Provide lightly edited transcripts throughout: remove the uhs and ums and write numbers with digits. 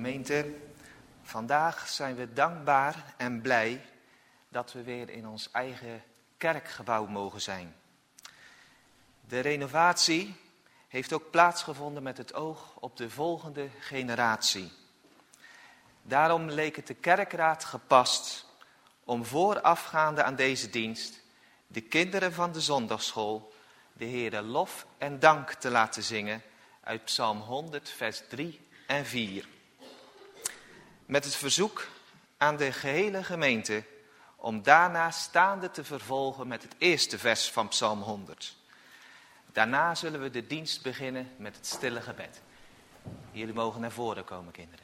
Gemeente, vandaag zijn we dankbaar en blij dat we weer in ons eigen kerkgebouw mogen zijn. De renovatie heeft ook plaatsgevonden met het oog op de volgende generatie. Daarom leek het de kerkraad gepast om voorafgaande aan deze dienst de kinderen van de zondagsschool de Heere lof en dank te laten zingen uit Psalm 100 vers 3 en 4. Met het verzoek aan de gehele gemeente om daarna staande te vervolgen met het eerste vers van Psalm 100. Daarna zullen we de dienst beginnen met het stille gebed. Jullie mogen naar voren komen, kinderen.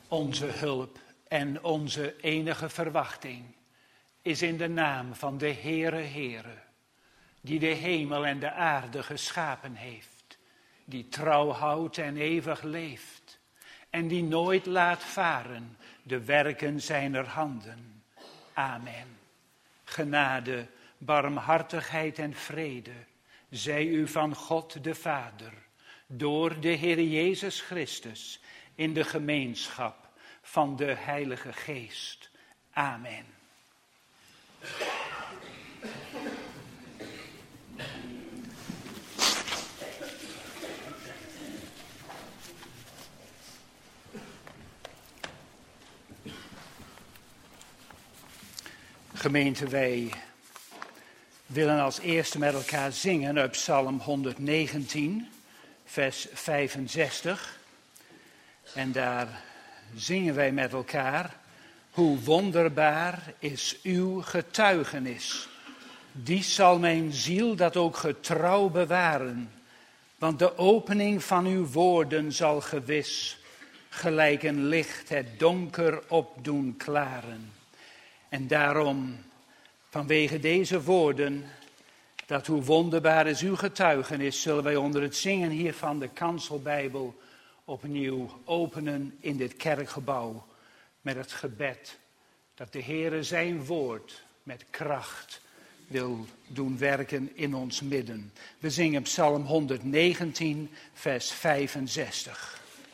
Onze hulp en onze enige verwachting is in de naam van de Heere, die de hemel en de aarde geschapen heeft, die trouw houdt en eeuwig leeft, en die nooit laat varen de werken zijner handen. Amen. Genade, barmhartigheid en vrede zij u van God de Vader, door de Heer Jezus Christus, in de gemeenschap van de Heilige Geest. Amen. Gemeente, wij willen als eerste met elkaar zingen uit Psalm 119, vers 65. En daar zingen wij met elkaar: hoe wonderbaar is uw getuigenis. Die zal mijn ziel dat ook getrouw bewaren. Want de opening van uw woorden zal gewis gelijk een licht het donker opdoen klaren. En daarom, vanwege deze woorden, dat hoe wonderbaar is uw getuigenis, zullen wij onder het zingen hier van de Kanselbijbel opnieuw openen in dit kerkgebouw met het gebed dat de Heere zijn woord met kracht wil doen werken in ons midden. We zingen Psalm 119, vers 65.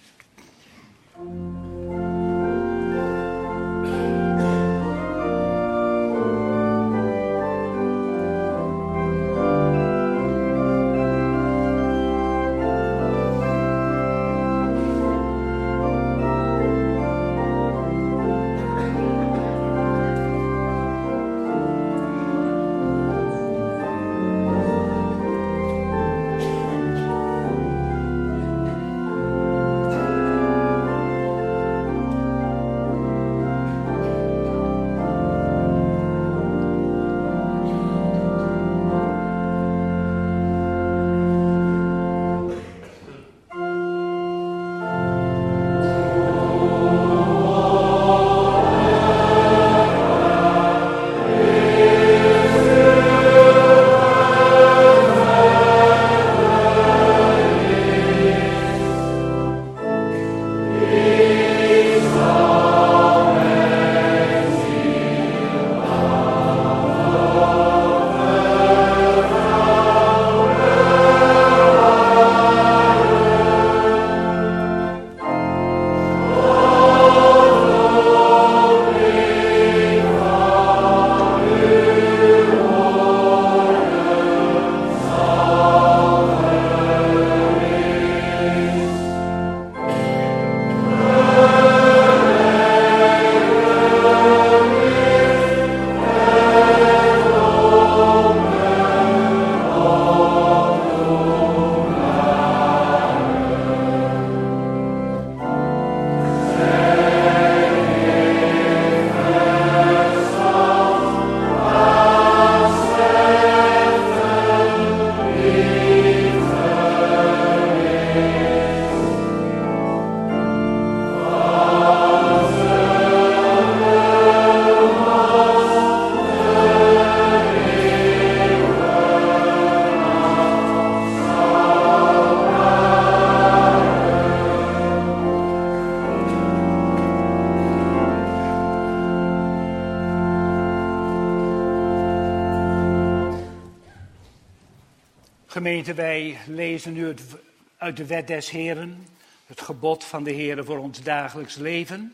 Gemeente, wij lezen nu uit de wet des Heren, het gebod van de Heere voor ons dagelijks leven.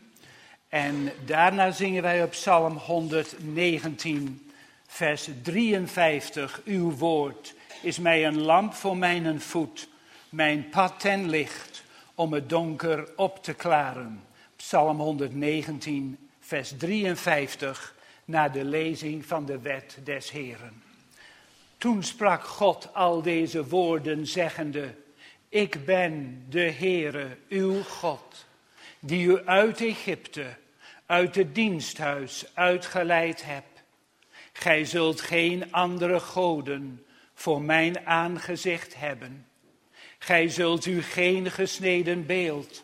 En daarna zingen wij op Psalm 119, vers 53. Uw woord is mij een lamp voor mijn voet, mijn pad ten licht, om het donker op te klaren. Psalm 119, vers 53, na de lezing van de wet des Heren. Toen sprak God al deze woorden zeggende: ik ben de Heere, uw God, die u uit Egypte, uit het diensthuis uitgeleid heb. Gij zult geen andere goden voor mijn aangezicht hebben. Gij zult u geen gesneden beeld,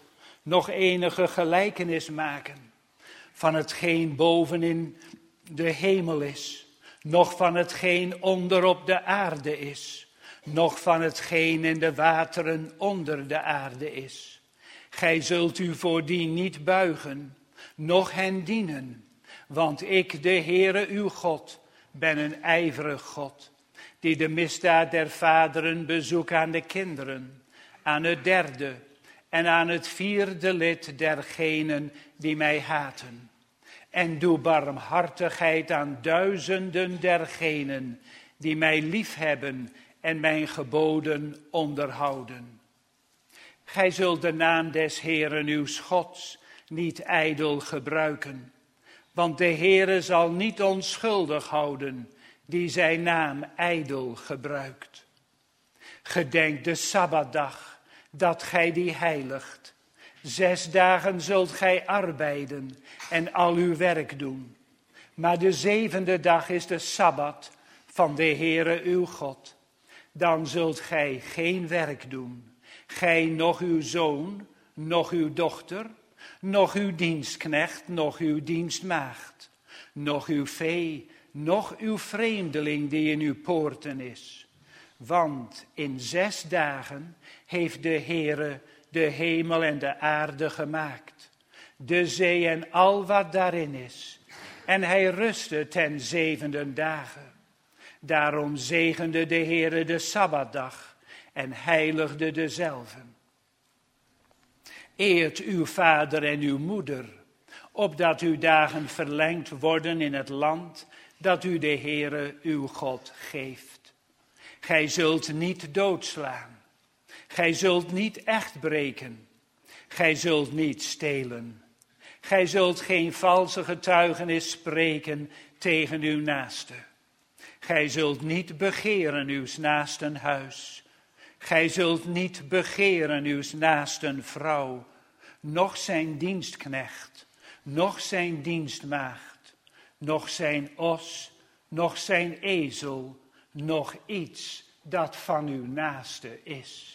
nog enige gelijkenis maken van hetgeen boven in de hemel is, noch van hetgeen onder op de aarde is, noch van hetgeen in de wateren onder de aarde is. Gij zult u voor die niet buigen, noch hen dienen, want ik, de Heere uw God, ben een ijverig God, die de misdaad der vaderen bezoekt aan de kinderen, aan het derde en aan het vierde lid dergenen die mij haten. En doe barmhartigheid aan duizenden dergenen die mij liefhebben en mijn geboden onderhouden. Gij zult de naam des Heeren uw Gods niet ijdel gebruiken, want de Heere zal niet onschuldig houden die zijn naam ijdel gebruikt. Gedenk de Sabbatdag, dat gij die heiligt. 6 dagen zult gij arbeiden en al uw werk doen. Maar de 7e dag is de Sabbat van de Heere uw God. Dan zult gij geen werk doen, gij noch uw zoon, noch uw dochter, noch uw dienstknecht, noch uw dienstmaagd, noch uw vee, noch uw vreemdeling die in uw poorten is. Want in 6 dagen heeft de Heere de hemel en de aarde gemaakt, de zee en al wat daarin is. En hij rustte ten 7e dagen. Daarom zegende de Heere de Sabbatdag en heiligde dezelve. Eert uw vader en uw moeder, opdat uw dagen verlengd worden in het land dat u de Heere uw God geeft. Gij zult niet doodslaan. Gij zult niet echt breken. Gij zult niet stelen. Gij zult geen valse getuigenis spreken tegen uw naaste. Gij zult niet begeren uw naasten huis. Gij zult niet begeren uw naasten vrouw, noch zijn dienstknecht, noch zijn dienstmaagd, noch zijn os, noch zijn ezel, noch iets dat van uw naaste is.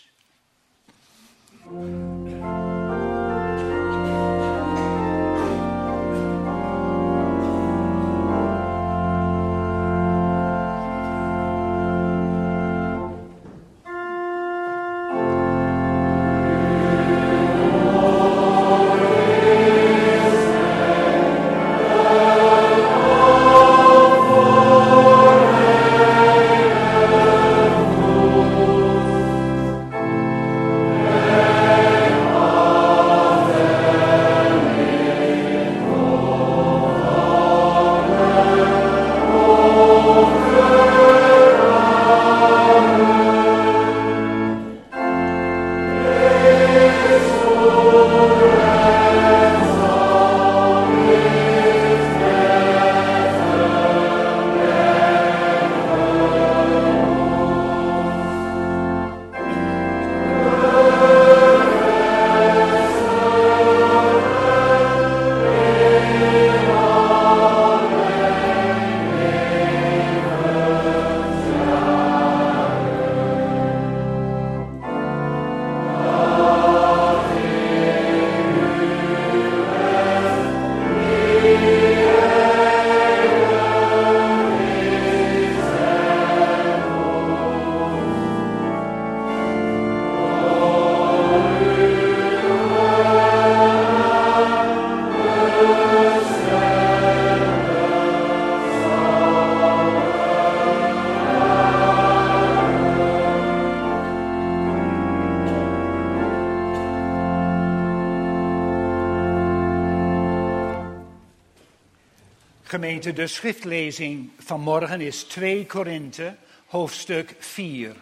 Gemeente, de schriftlezing van morgen is 2 Korinthe, hoofdstuk 4.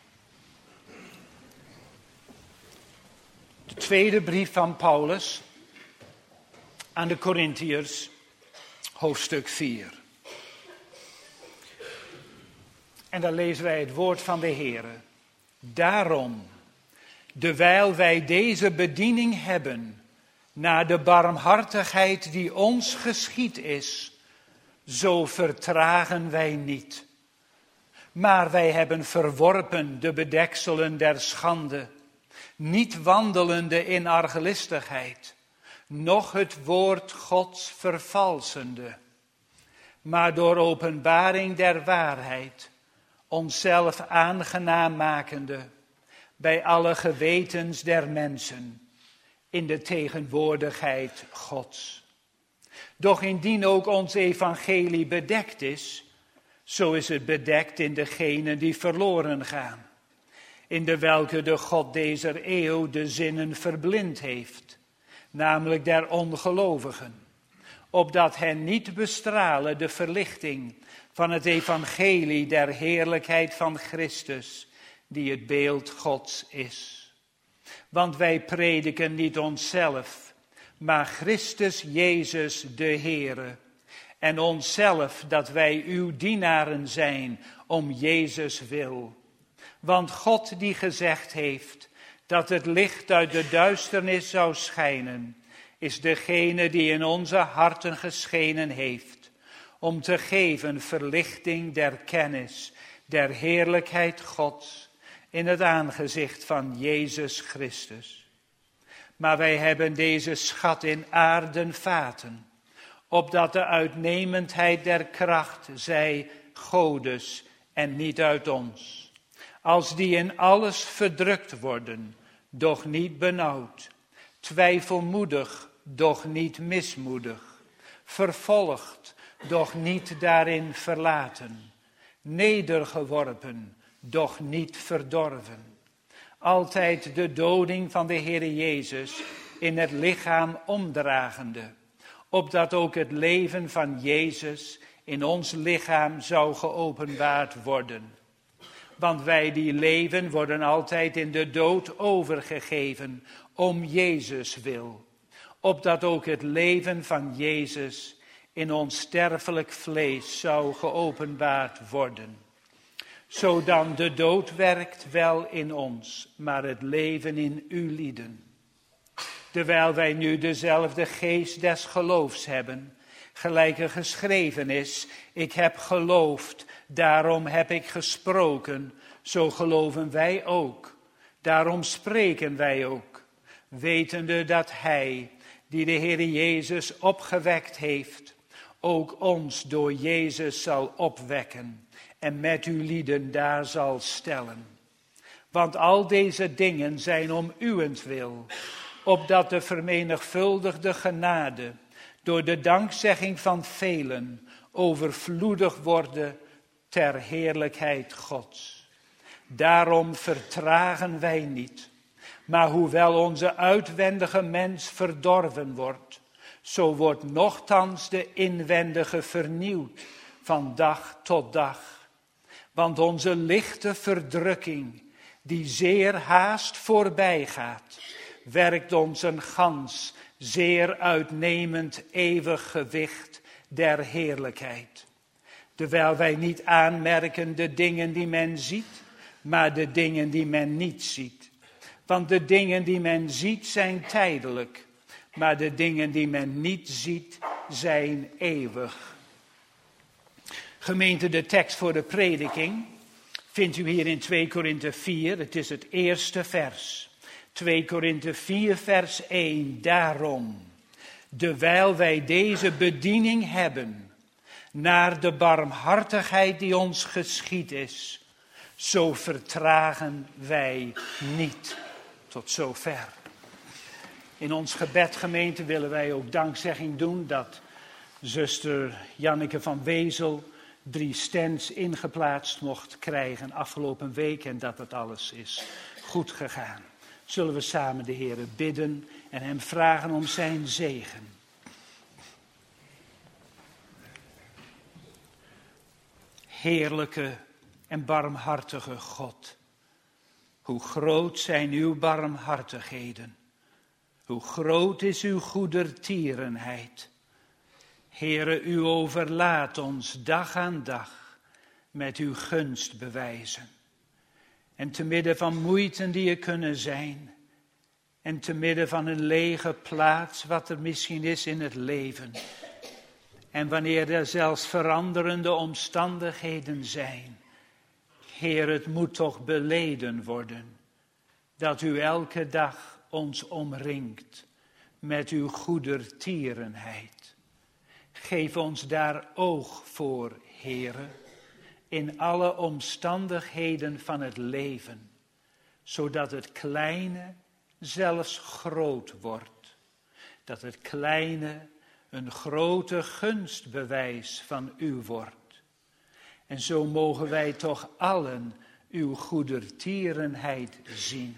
De tweede brief van Paulus aan de Korintiërs, hoofdstuk 4. En dan lezen wij het woord van de Heere. Daarom, dewijl wij deze bediening hebben, naar de barmhartigheid die ons geschied is, zo vertragen wij niet. Maar wij hebben verworpen de bedekselen der schande niet wandelende in argelistigheid, noch het woord Gods vervalsende, maar door openbaring der waarheid onszelf aangenaam makende bij alle gewetens der mensen in de tegenwoordigheid Gods. Doch indien ook ons evangelie bedekt is, zo is het bedekt in degenen die verloren gaan, in de welke de God dezer eeuw de zinnen verblind heeft, namelijk der ongelovigen, opdat hen niet bestralen de verlichting van het evangelie der heerlijkheid van Christus, die het beeld Gods is. Want wij prediken niet onszelf, maar Christus Jezus de Heere, en onszelf dat wij uw dienaren zijn om Jezus wil. Want God die gezegd heeft dat het licht uit de duisternis zou schijnen, is degene die in onze harten geschenen heeft, om te geven verlichting der kennis, der heerlijkheid Gods, in het aangezicht van Jezus Christus. Maar wij hebben deze schat in aarden vaten, opdat de uitnemendheid der kracht zij Godes en niet uit ons. Als die in alles verdrukt worden, doch niet benauwd, twijfelmoedig, doch niet mismoedig, vervolgd, doch niet daarin verlaten, nedergeworpen, doch niet verdorven. Altijd de doding van de Heere Jezus in het lichaam omdragende, opdat ook het leven van Jezus in ons lichaam zou geopenbaard worden. Want wij die leven worden altijd in de dood overgegeven om Jezus wil, opdat ook het leven van Jezus in ons sterfelijk vlees zou geopenbaard worden. Zodan de dood werkt wel in ons, maar het leven in u lieden. Terwijl wij nu dezelfde geest des geloofs hebben, gelijk er geschreven is, ik heb geloofd, daarom heb ik gesproken, zo geloven wij ook. Daarom spreken wij ook, wetende dat Hij, die de Heere Jezus opgewekt heeft, ook ons door Jezus zal opwekken en met uw lieden daar zal stellen. Want al deze dingen zijn om uwentwil, opdat de vermenigvuldigde genade door de dankzegging van velen overvloedig worden ter heerlijkheid Gods. Daarom vertragen wij niet, maar hoewel onze uitwendige mens verdorven wordt, zo wordt nochtans de inwendige vernieuwd van dag tot dag. Want onze lichte verdrukking, die zeer haast voorbij gaat, werkt ons een gans zeer uitnemend eeuwig gewicht der heerlijkheid. Terwijl wij niet aanmerken de dingen die men ziet, maar de dingen die men niet ziet. Want de dingen die men ziet zijn tijdelijk, maar de dingen die men niet ziet zijn eeuwig. Gemeente, de tekst voor de prediking vindt u hier in 2 Korinthe 4, het is het eerste vers. 2 Korinthe 4 vers 1, daarom, dewijl wij deze bediening hebben, naar de barmhartigheid die ons geschied is, zo vertragen wij niet. Tot zover. In ons gebed, gemeente, willen wij ook dankzegging doen dat zuster Janneke van Wezel 3 stands ingeplaatst mocht krijgen afgelopen week en dat het alles is goed gegaan. Zullen we samen de Heer bidden en hem vragen om zijn zegen. Heerlijke en barmhartige God, hoe groot zijn uw barmhartigheden, hoe groot is uw goedertierenheid. Heere, u overlaat ons dag aan dag met uw gunstbewijzen. En te midden van moeiten die er kunnen zijn, en te midden van een lege plaats wat er misschien is in het leven, en wanneer er zelfs veranderende omstandigheden zijn, Heer, het moet toch beleden worden. dat u elke dag ons omringt met uw goedertierenheid. Geef ons daar oog voor, Heere, in alle omstandigheden van het leven, zodat het kleine zelfs groot wordt. Dat het kleine een grote gunstbewijs van u wordt. En zo mogen wij toch allen uw goedertierenheid zien.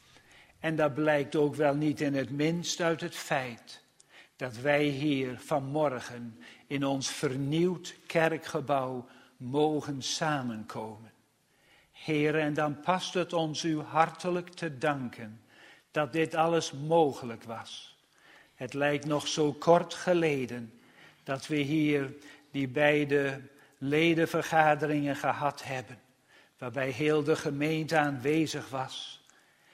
En dat blijkt ook wel niet in het minst uit het feit dat wij hier vanmorgen in ons vernieuwd kerkgebouw mogen samenkomen. Heer, en dan past het ons u hartelijk te danken dat dit alles mogelijk was. Het lijkt nog zo kort geleden dat we hier die beide ledenvergaderingen gehad hebben, waarbij heel de gemeente aanwezig was.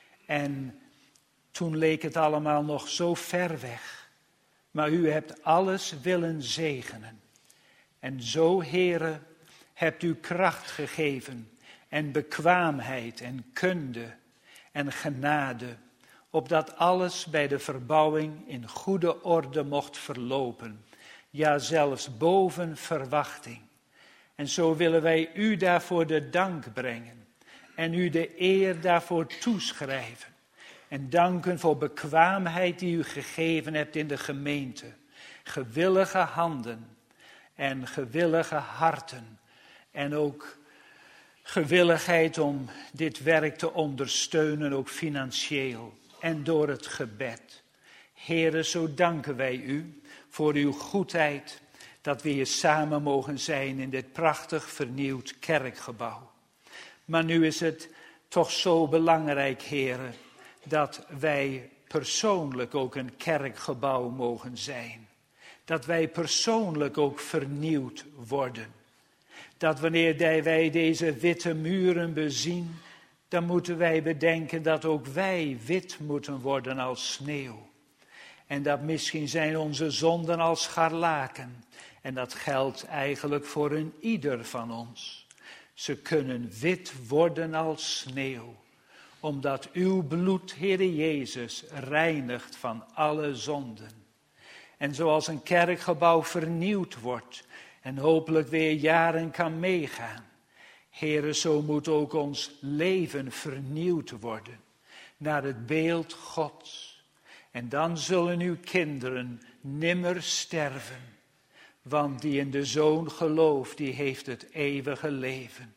En toen leek het allemaal nog zo ver weg. Maar u hebt alles willen zegenen. En zo, Heere, hebt u kracht gegeven en bekwaamheid en kunde en genade, opdat alles bij de verbouwing in goede orde mocht verlopen. Ja, zelfs boven verwachting. En zo willen wij u daarvoor de dank brengen en u de eer daarvoor toeschrijven. En danken voor bekwaamheid die u gegeven hebt in de gemeente. Gewillige handen en gewillige harten. En ook gewilligheid om dit werk te ondersteunen, ook financieel en door het gebed. Heere, zo danken wij u voor uw goedheid, dat we hier samen mogen zijn in dit prachtig vernieuwd kerkgebouw. Maar nu is het toch zo belangrijk, Heere, dat wij persoonlijk ook een kerkgebouw mogen zijn. Dat wij persoonlijk ook vernieuwd worden. Dat wanneer wij deze witte muren bezien, dan moeten wij bedenken dat ook wij wit moeten worden als sneeuw. En dat misschien zijn onze zonden als scharlaken. En dat geldt eigenlijk voor een ieder van ons. Ze kunnen wit worden als sneeuw. Omdat uw bloed, Heere Jezus, reinigt van alle zonden. En zoals een kerkgebouw vernieuwd wordt en hopelijk weer jaren kan meegaan. Heere, zo moet ook ons leven vernieuwd worden naar het beeld Gods. En dan zullen uw kinderen nimmer sterven. Want die in de Zoon gelooft, die heeft het eeuwige leven.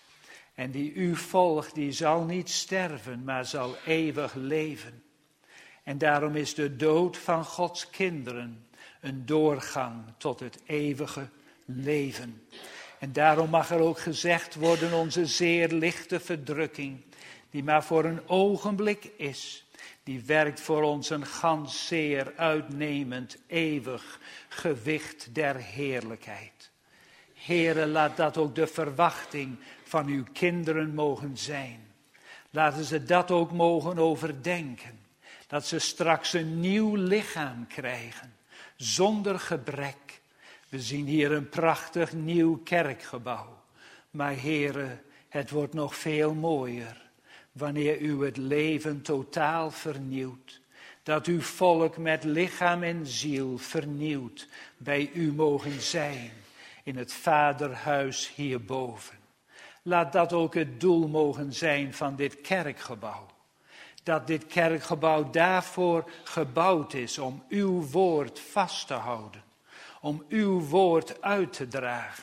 En die u volgt, die zal niet sterven, maar zal eeuwig leven. En daarom is de dood van Gods kinderen een doorgang tot het eeuwige leven. En daarom mag er ook gezegd worden, onze zeer lichte verdrukking, die maar voor een ogenblik is, die werkt voor ons een gans zeer uitnemend, eeuwig gewicht der heerlijkheid. Heere, laat dat ook de verwachting van uw kinderen mogen zijn. Laten ze dat ook mogen overdenken. Dat ze straks een nieuw lichaam krijgen, zonder gebrek. We zien hier een prachtig nieuw kerkgebouw. Maar Heere, het wordt nog veel mooier wanneer u het leven totaal vernieuwt. Dat uw volk met lichaam en ziel vernieuwd bij u mogen zijn in het Vaderhuis hierboven. Laat dat ook het doel mogen zijn van dit kerkgebouw. Dat dit kerkgebouw daarvoor gebouwd is om uw woord vast te houden. Om uw woord uit te dragen.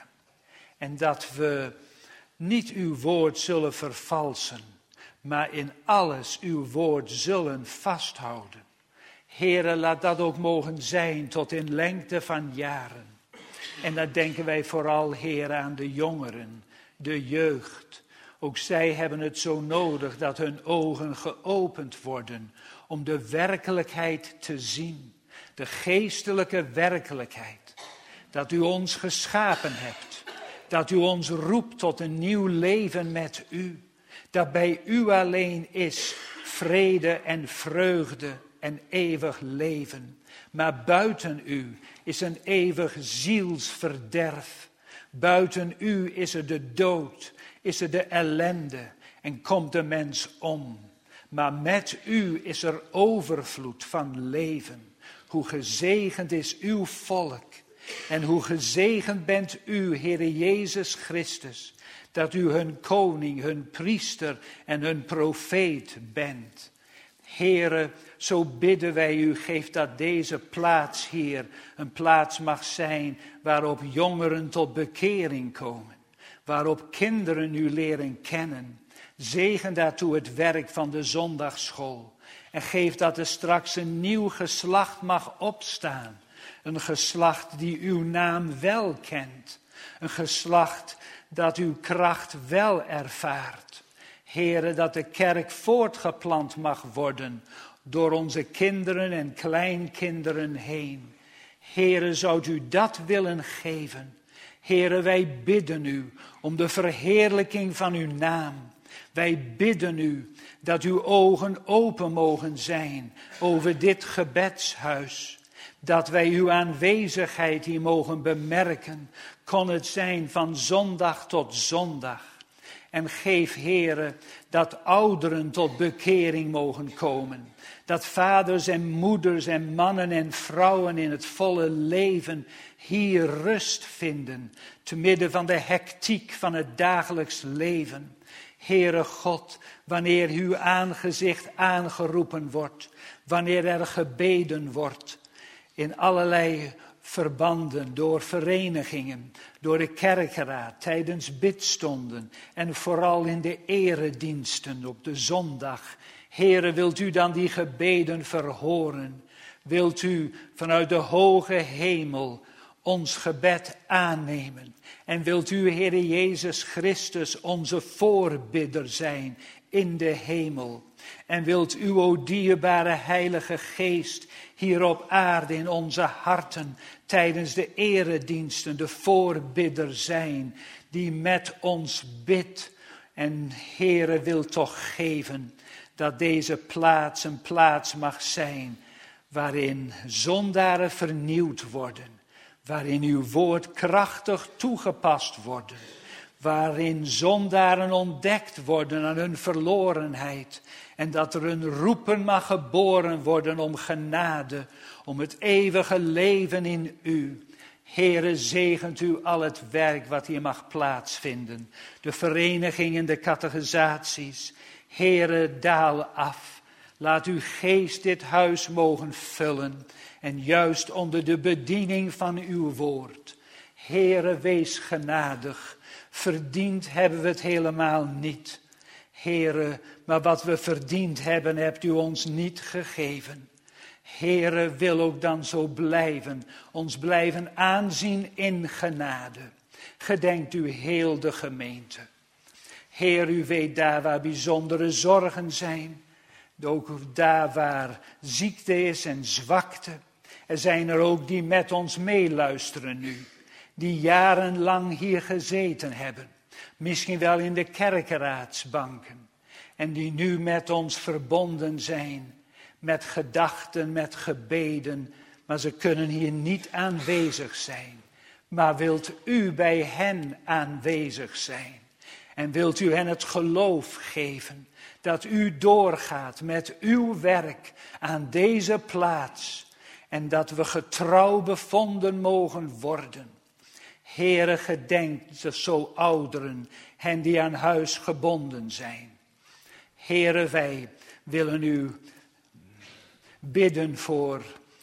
En dat we niet uw woord zullen vervalsen, maar in alles uw woord zullen vasthouden. Heere, laat dat ook mogen zijn tot in lengte van jaren. En dan denken wij vooral, Heere, aan de jongeren, de jeugd. Ook zij hebben het zo nodig dat hun ogen geopend worden om de werkelijkheid te zien. De geestelijke werkelijkheid. Dat u ons geschapen hebt. Dat u ons roept tot een nieuw leven met u. Dat bij u alleen is vrede en vreugde en eeuwig leven. Maar buiten u is een eeuwig zielsverderf. Buiten u is er de dood, is er de ellende en komt de mens om. Maar met u is er overvloed van leven. Hoe gezegend is uw volk. En hoe gezegend bent u, Heere Jezus Christus, dat u hun koning, hun priester en hun profeet bent. Heere, zo bidden wij u, geef dat deze plaats hier een plaats mag zijn waarop jongeren tot bekering komen. Waarop kinderen u leren kennen. Zegen daartoe het werk van de zondagsschool. En geef dat er straks een nieuw geslacht mag opstaan. Een geslacht die uw naam wel kent. Een geslacht dat uw kracht wel ervaart. Heere, dat de kerk voortgeplant mag worden door onze kinderen en kleinkinderen heen. Heere, zou u dat willen geven? Heere, wij bidden u om de verheerlijking van uw naam. Wij bidden u dat uw ogen open mogen zijn over dit gebedshuis. Dat wij uw aanwezigheid hier mogen bemerken. Kon het zijn van zondag tot zondag. En geef, Heere, dat ouderen tot bekering mogen komen. Dat vaders en moeders en mannen en vrouwen in het volle leven hier rust vinden. Te midden van de hectiek van het dagelijks leven. Heere God, wanneer uw aangezicht aangeroepen wordt. Wanneer er gebeden wordt. In allerlei verbanden, door verenigingen, door de kerkenraad, tijdens bidstonden en vooral in de erediensten op de zondag. Heere, wilt u dan die gebeden verhoren? Wilt u vanuit de hoge hemel ons gebed aannemen? En wilt u, Heere Jezus Christus, onze voorbidder zijn in de hemel? En wilt u, o dierbare Heilige Geest, hier op aarde in onze harten tijdens de erediensten de voorbidder zijn die met ons bidt. En Heere, wil toch geven dat deze plaats een plaats mag zijn waarin zondaren vernieuwd worden. Waarin uw woord krachtig toegepast worden. Waarin zondaren ontdekt worden aan hun verlorenheid. En dat er een roepen mag geboren worden om genade. Om het eeuwige leven in u. Heere, zegent u al het werk wat hier mag plaatsvinden. De verenigingen, de catechisaties. Heere, daal af. Laat uw geest dit huis mogen vullen. En juist onder de bediening van uw woord. Heere, wees genadig. Verdiend hebben we het helemaal niet. Heere, maar wat we verdiend hebben, hebt u ons niet gegeven. Heere, wil ook dan zo blijven, ons blijven aanzien in genade. Gedenkt u heel de gemeente. Heer, u weet daar waar bijzondere zorgen zijn. Ook daar waar ziekte is en zwakte. Er zijn er ook die met ons meeluisteren nu. Die jarenlang hier gezeten hebben. Misschien wel in de kerkenraadsbanken. En die nu met ons verbonden zijn. Met gedachten, met gebeden. Maar ze kunnen hier niet aanwezig zijn. Maar wilt u bij hen aanwezig zijn? En wilt u hen het geloof geven dat u doorgaat met uw werk aan deze plaats. En dat we getrouw bevonden mogen worden. Heere, gedenk zo ouderen, hen die aan huis gebonden zijn. Heere, wij willen u bidden voor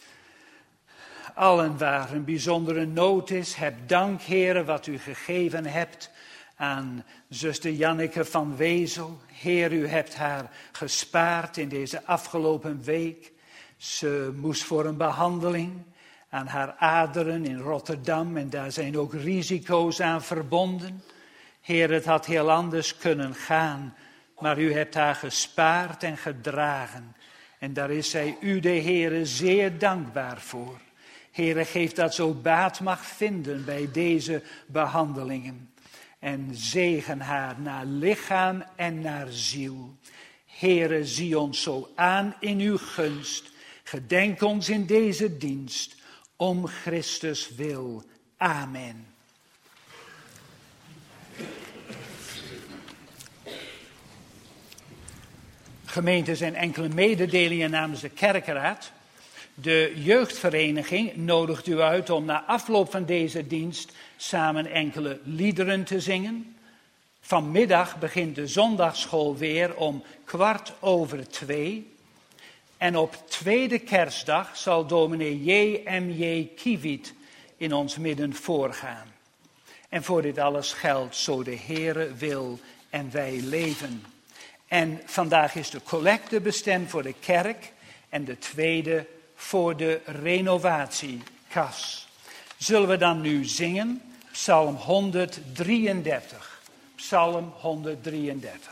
allen waar een bijzondere nood is. Heb dank, Heere, wat u gegeven hebt aan zuster Janneke van Wezel. Heer, u hebt haar gespaard in deze afgelopen week. Ze moest voor een behandeling aan haar aderen in Rotterdam. En daar zijn ook risico's aan verbonden. Heer, het had heel anders kunnen gaan. Maar u hebt haar gespaard en gedragen. En daar is zij u, de Heere, zeer dankbaar voor. Heere, geef dat zo baat mag vinden bij deze behandelingen. En zegen haar naar lichaam en naar ziel. Heere, zie ons zo aan in uw gunst. Gedenk ons in deze dienst. Om Christus wil. Amen. Gemeentes en enkele mededelingen namens de kerkraad. De jeugdvereniging nodigt u uit om na afloop van deze dienst samen enkele liederen te zingen. Vanmiddag begint de zondagsschool weer om 2:15. En op tweede kerstdag zal dominee J.M.J. Kiewiet in ons midden voorgaan. En voor dit alles geldt, zo de Heere wil en wij leven. En vandaag is de collecte bestemd voor de kerk en de tweede voor de renovatiekas. Zullen we dan nu zingen? Psalm 133. Psalm 133.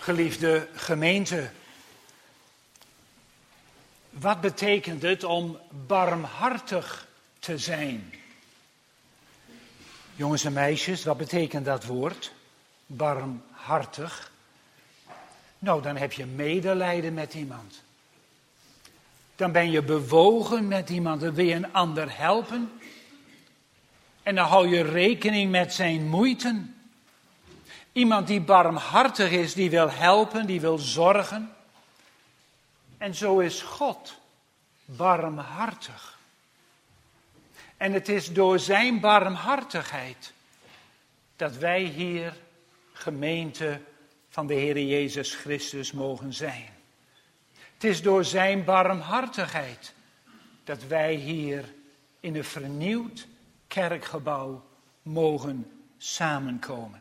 Geliefde gemeente, wat betekent het om barmhartig te zijn? Jongens en meisjes, wat betekent dat woord? Barmhartig. Nou, dan heb je medelijden met iemand. Dan ben je bewogen met iemand, dan wil je een ander helpen. En dan hou je rekening met zijn moeite. Iemand die barmhartig is, die wil helpen, die wil zorgen. En zo is God barmhartig. En het is door zijn barmhartigheid dat wij hier gemeente van de Heer Jezus Christus mogen zijn. Het is door zijn barmhartigheid dat wij hier in een vernieuwd kerkgebouw mogen samenkomen.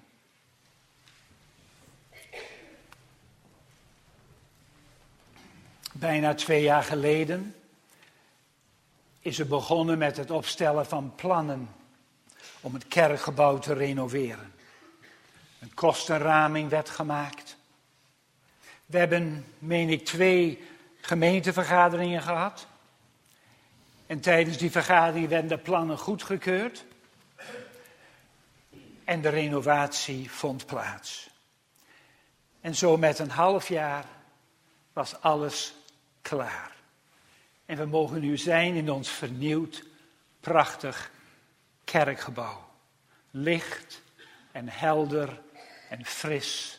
Bijna 2 jaar geleden is er begonnen met het opstellen van plannen om het kerkgebouw te renoveren. Een kostenraming werd gemaakt. We hebben, meen ik, 2 gemeentevergaderingen gehad. En tijdens die vergadering werden de plannen goedgekeurd. En de renovatie vond plaats. En zo met een half jaar was alles klaar. En we mogen nu zijn in ons vernieuwd, prachtig kerkgebouw. Licht en helder en fris.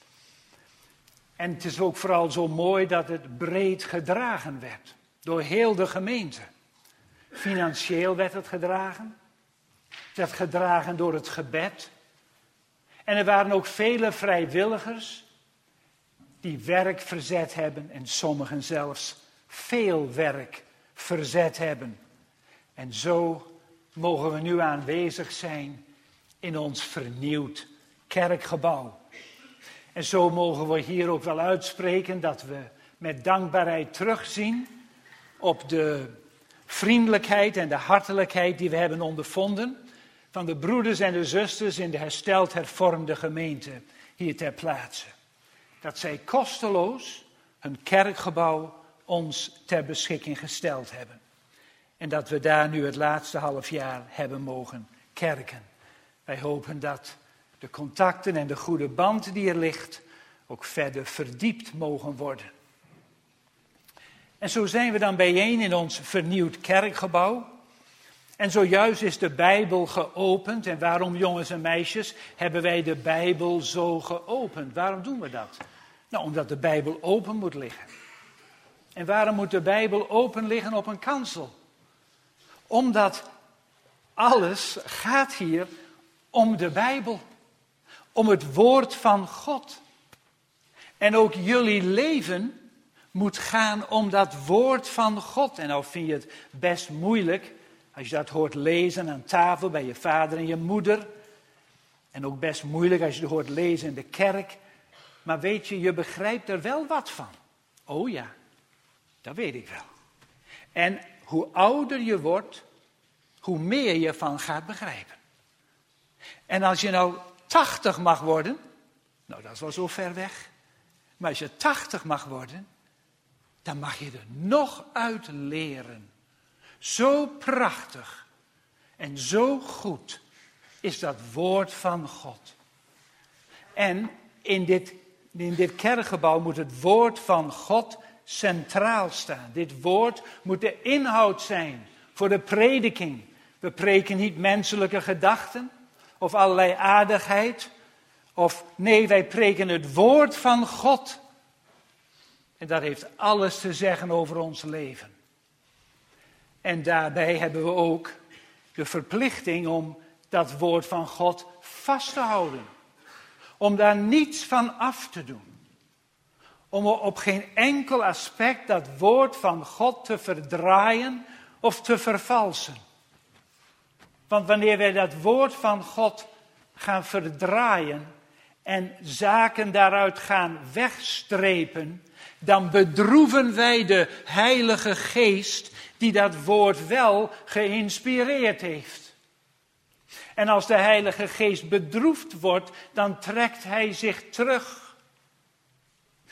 En het is ook vooral zo mooi dat het breed gedragen werd. Door heel de gemeente. Financieel werd het gedragen. Het werd gedragen door het gebed. En er waren ook vele vrijwilligers die werk verzet hebben en sommigen zelfs veel werk verzet hebben. En zo mogen we nu aanwezig zijn in ons vernieuwd kerkgebouw. En zo mogen we hier ook wel uitspreken dat we met dankbaarheid terugzien op de vriendelijkheid en de hartelijkheid die we hebben ondervonden van de broeders en de zusters in de hersteld hervormde gemeente hier ter plaatse. Dat zij kosteloos hun kerkgebouw ons ter beschikking gesteld hebben. En dat we daar nu het laatste half jaar hebben mogen kerken. Wij hopen dat de contacten en de goede band die er ligt ook verder verdiept mogen worden. En zo zijn we dan bijeen in ons vernieuwd kerkgebouw. En zojuist is de Bijbel geopend. En waarom, jongens en meisjes, hebben wij de Bijbel zo geopend? Waarom doen we dat? Nou, omdat de Bijbel open moet liggen. En waarom moet de Bijbel open liggen op een kansel? Omdat alles gaat hier om de Bijbel. Om het woord van God. En ook jullie leven moet gaan om dat woord van God. En nou vind je het best moeilijk als je dat hoort lezen aan tafel bij je vader en je moeder. En ook best moeilijk als je het hoort lezen in de kerk. Maar weet je, je begrijpt er wel wat van. Oh ja, dat weet ik wel. En hoe ouder je wordt, hoe meer je van gaat begrijpen. En als je nou 80 mag worden, nou dat is wel zo ver weg. Maar als je 80 mag worden, dan mag je er nog uit leren. Zo prachtig en zo goed is dat woord van God. En in dit kerkgebouw moet het woord van God centraal staan. Dit woord moet de inhoud zijn voor de prediking. We preken niet menselijke gedachten of allerlei aardigheid. Nee, wij preken het woord van God. En dat heeft alles te zeggen over ons leven. En daarbij hebben we ook de verplichting om dat woord van God vast te houden. Om daar niets van af te doen. Om op geen enkel aspect dat woord van God te verdraaien of te vervalsen. Want wanneer wij dat woord van God gaan verdraaien en zaken daaruit gaan wegstrepen, dan bedroeven wij de Heilige Geest die dat woord wel geïnspireerd heeft. En als de Heilige Geest bedroefd wordt, dan trekt hij zich terug.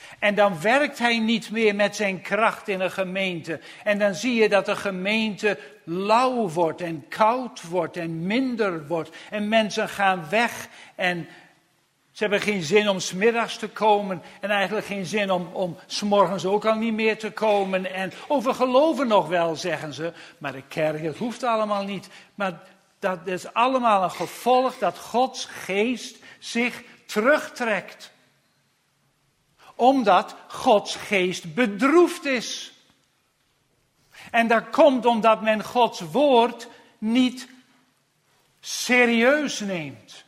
En dan werkt hij niet meer met zijn kracht in een gemeente. En dan zie je dat de gemeente lauw wordt en koud wordt en minder wordt. En mensen gaan weg en ze hebben geen zin om 's middags te komen. En eigenlijk geen zin om 's morgens ook al niet meer te komen. En we geloven nog wel, zeggen ze. Maar de kerk, het hoeft allemaal niet. Maar dat is allemaal een gevolg dat Gods geest zich terugtrekt. Omdat Gods geest bedroefd is. En dat komt omdat men Gods woord niet serieus neemt.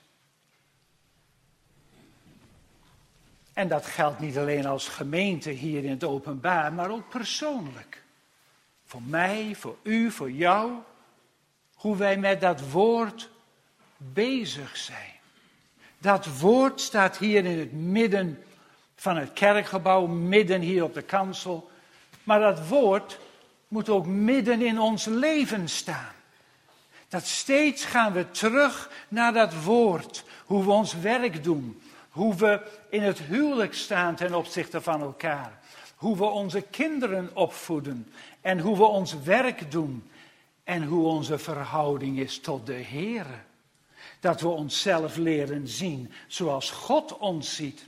En dat geldt niet alleen als gemeente hier in het openbaar, maar ook persoonlijk. Voor mij, voor u, voor jou. Hoe wij met dat woord bezig zijn. Dat woord staat hier in het midden van het kerkgebouw, midden hier op de kansel. Maar dat woord moet ook midden in ons leven staan. Dat steeds gaan we terug naar dat woord. Hoe we ons werk doen. Hoe we in het huwelijk staan ten opzichte van elkaar. Hoe we onze kinderen opvoeden. En hoe we ons werk doen. En hoe onze verhouding is tot de Heere. Dat we onszelf leren zien zoals God ons ziet.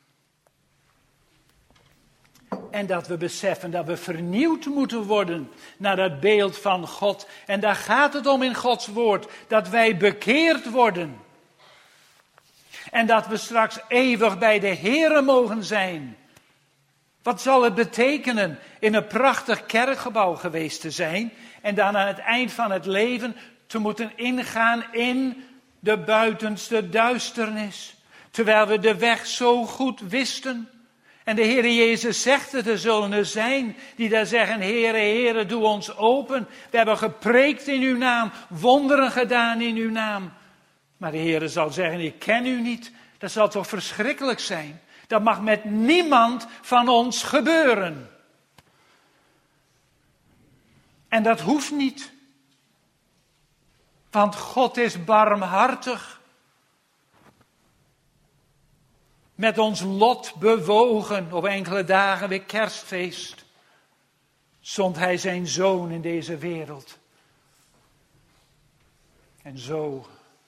En dat we beseffen dat we vernieuwd moeten worden naar dat beeld van God. En daar gaat het om in Gods woord. Dat wij bekeerd worden. En dat we straks eeuwig bij de Heere mogen zijn. Wat zal het betekenen in een prachtig kerkgebouw geweest te zijn. En dan aan het eind van het leven te moeten ingaan in de buitenste duisternis. Terwijl we de weg zo goed wisten. En de Heere Jezus zegt het, er zullen er zijn die daar zeggen, Heere, Heere, doe ons open. We hebben gepreekt in uw naam, wonderen gedaan in uw naam. Maar de Heere zal zeggen, ik ken u niet. Dat zal toch verschrikkelijk zijn. Dat mag met niemand van ons gebeuren. En dat hoeft niet. Want God is barmhartig. Met ons lot bewogen op enkele dagen weer Kerstfeest. Zond hij zijn zoon in deze wereld. En zo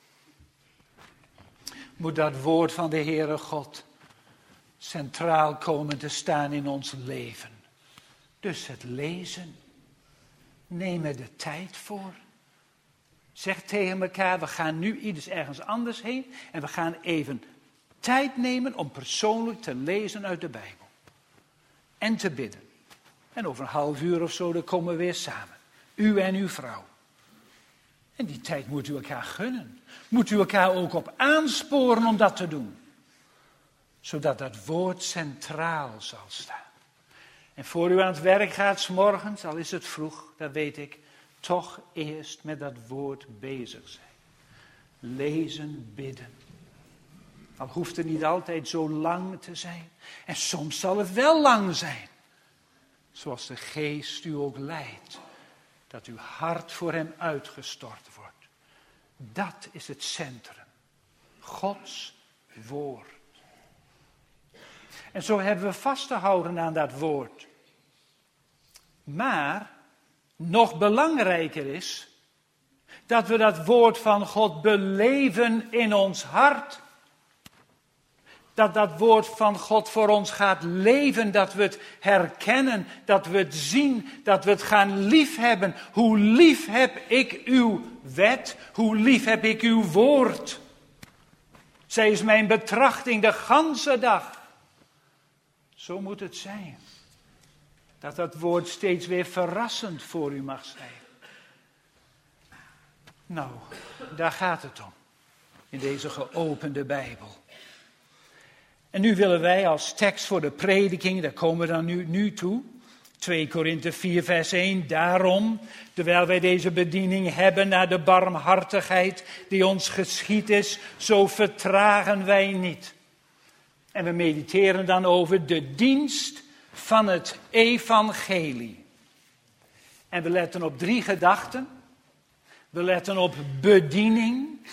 moet dat woord van de Heere God centraal komen te staan in ons leven. Dus het lezen. Neem er de tijd voor. Zeg tegen elkaar, we gaan nu ieders ergens anders heen. En we gaan even tijd nemen om persoonlijk te lezen uit de Bijbel. En te bidden. En over een half uur of zo, dan komen we weer samen. U en uw vrouw. En die tijd moet u elkaar gunnen. Moet u elkaar ook op aansporen om dat te doen. Zodat dat woord centraal zal staan. En voor u aan het werk gaat 's morgens, al is het vroeg, dat weet ik, toch eerst met dat woord bezig zijn. Lezen, bidden. Al hoeft het niet altijd zo lang te zijn. En soms zal het wel lang zijn. Zoals de geest u ook leidt. Dat uw hart voor hem uitgestort wordt. Dat is het centrum. Gods woord. En zo hebben we vast te houden aan dat woord. Maar nog belangrijker is dat we dat woord van God beleven in ons hart. Dat dat woord van God voor ons gaat leven, dat we het herkennen, dat we het zien, dat we het gaan liefhebben. Hoe lief heb ik uw wet, hoe lief heb ik uw woord. Zij is mijn betrachting de ganse dag. Zo moet het zijn. Dat dat woord steeds weer verrassend voor u mag zijn. Nou, daar gaat het om. In deze geopende Bijbel. En nu willen wij als tekst voor de prediking, daar komen we dan nu toe. 2 Korinthe 4 vers 1. Daarom, terwijl wij deze bediening hebben naar de barmhartigheid die ons geschied is, zo vertragen wij niet. En we mediteren dan over de dienst van het evangelie. En we letten op 3 gedachten. We letten op bediening,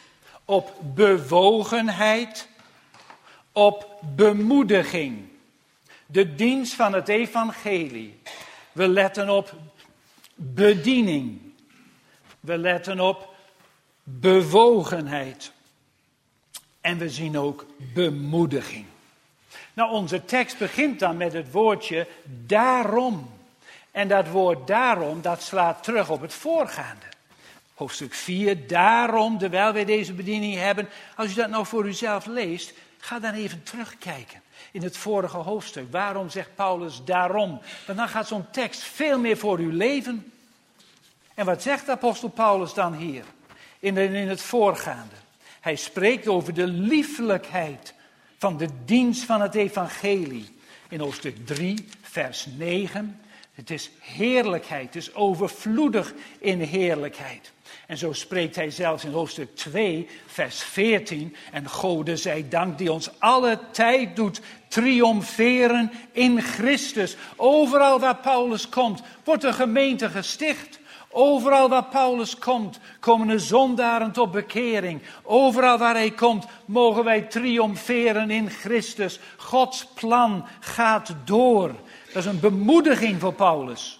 op bewogenheid, op bemoediging. De dienst van het evangelie. We letten op bediening. We letten op bewogenheid. En we zien ook bemoediging. Nou, onze tekst begint dan met het woordje daarom. En dat woord daarom, dat slaat terug op het voorgaande. Hoofdstuk 4, daarom, terwijl wij deze bediening hebben. Als u dat nou voor uzelf leest, ga dan even terugkijken in het vorige hoofdstuk. Waarom zegt Paulus daarom? Want dan gaat zo'n tekst veel meer voor u leven. En wat zegt apostel Paulus dan hier in het voorgaande? Hij spreekt over de liefelijkheid van de dienst van het evangelie. In hoofdstuk 3, vers 9. Het is heerlijkheid, het is overvloedig in heerlijkheid. En zo spreekt hij zelfs in hoofdstuk 2, vers 14. En Gode zij dank die ons alle tijd doet triomferen in Christus. Overal waar Paulus komt, wordt de gemeente gesticht. Overal waar Paulus komt, komen de zondaren tot bekering. Overal waar hij komt, mogen wij triomferen in Christus. Gods plan gaat door. Dat is een bemoediging voor Paulus.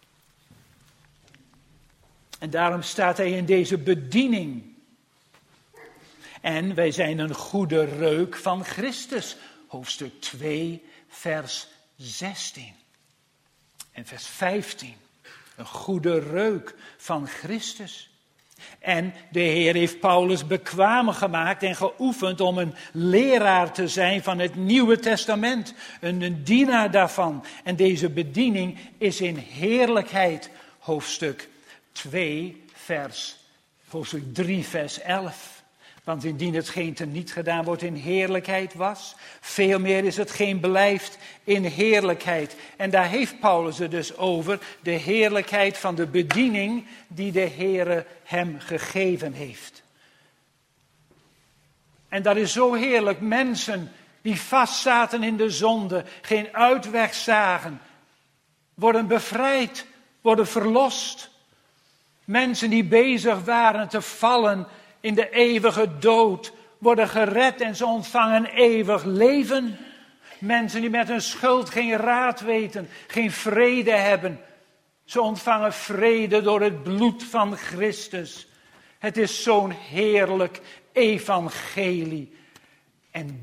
En daarom staat hij in deze bediening. En wij zijn een goede reuk van Christus. Hoofdstuk 2, vers 16. En vers 15. Een goede reuk van Christus. En de Heer heeft Paulus bekwaam gemaakt en geoefend om een leraar te zijn van het Nieuwe Testament. Een dienaar daarvan. En deze bediening is in heerlijkheid. Hoofdstuk 3, vers 11. Want indien hetgeen teniet gedaan wordt in heerlijkheid was, veel meer is hetgeen blijft in heerlijkheid. En daar heeft Paulus het dus over, de heerlijkheid van de bediening die de Heere hem gegeven heeft. En dat is zo heerlijk, mensen die vastzaten in de zonde, geen uitweg zagen, worden bevrijd, worden verlost. Mensen die bezig waren te vallen in de eeuwige dood, worden gered en ze ontvangen eeuwig leven. Mensen die met hun schuld geen raad weten, geen vrede hebben. Ze ontvangen vrede door het bloed van Christus. Het is zo'n heerlijk evangelie. En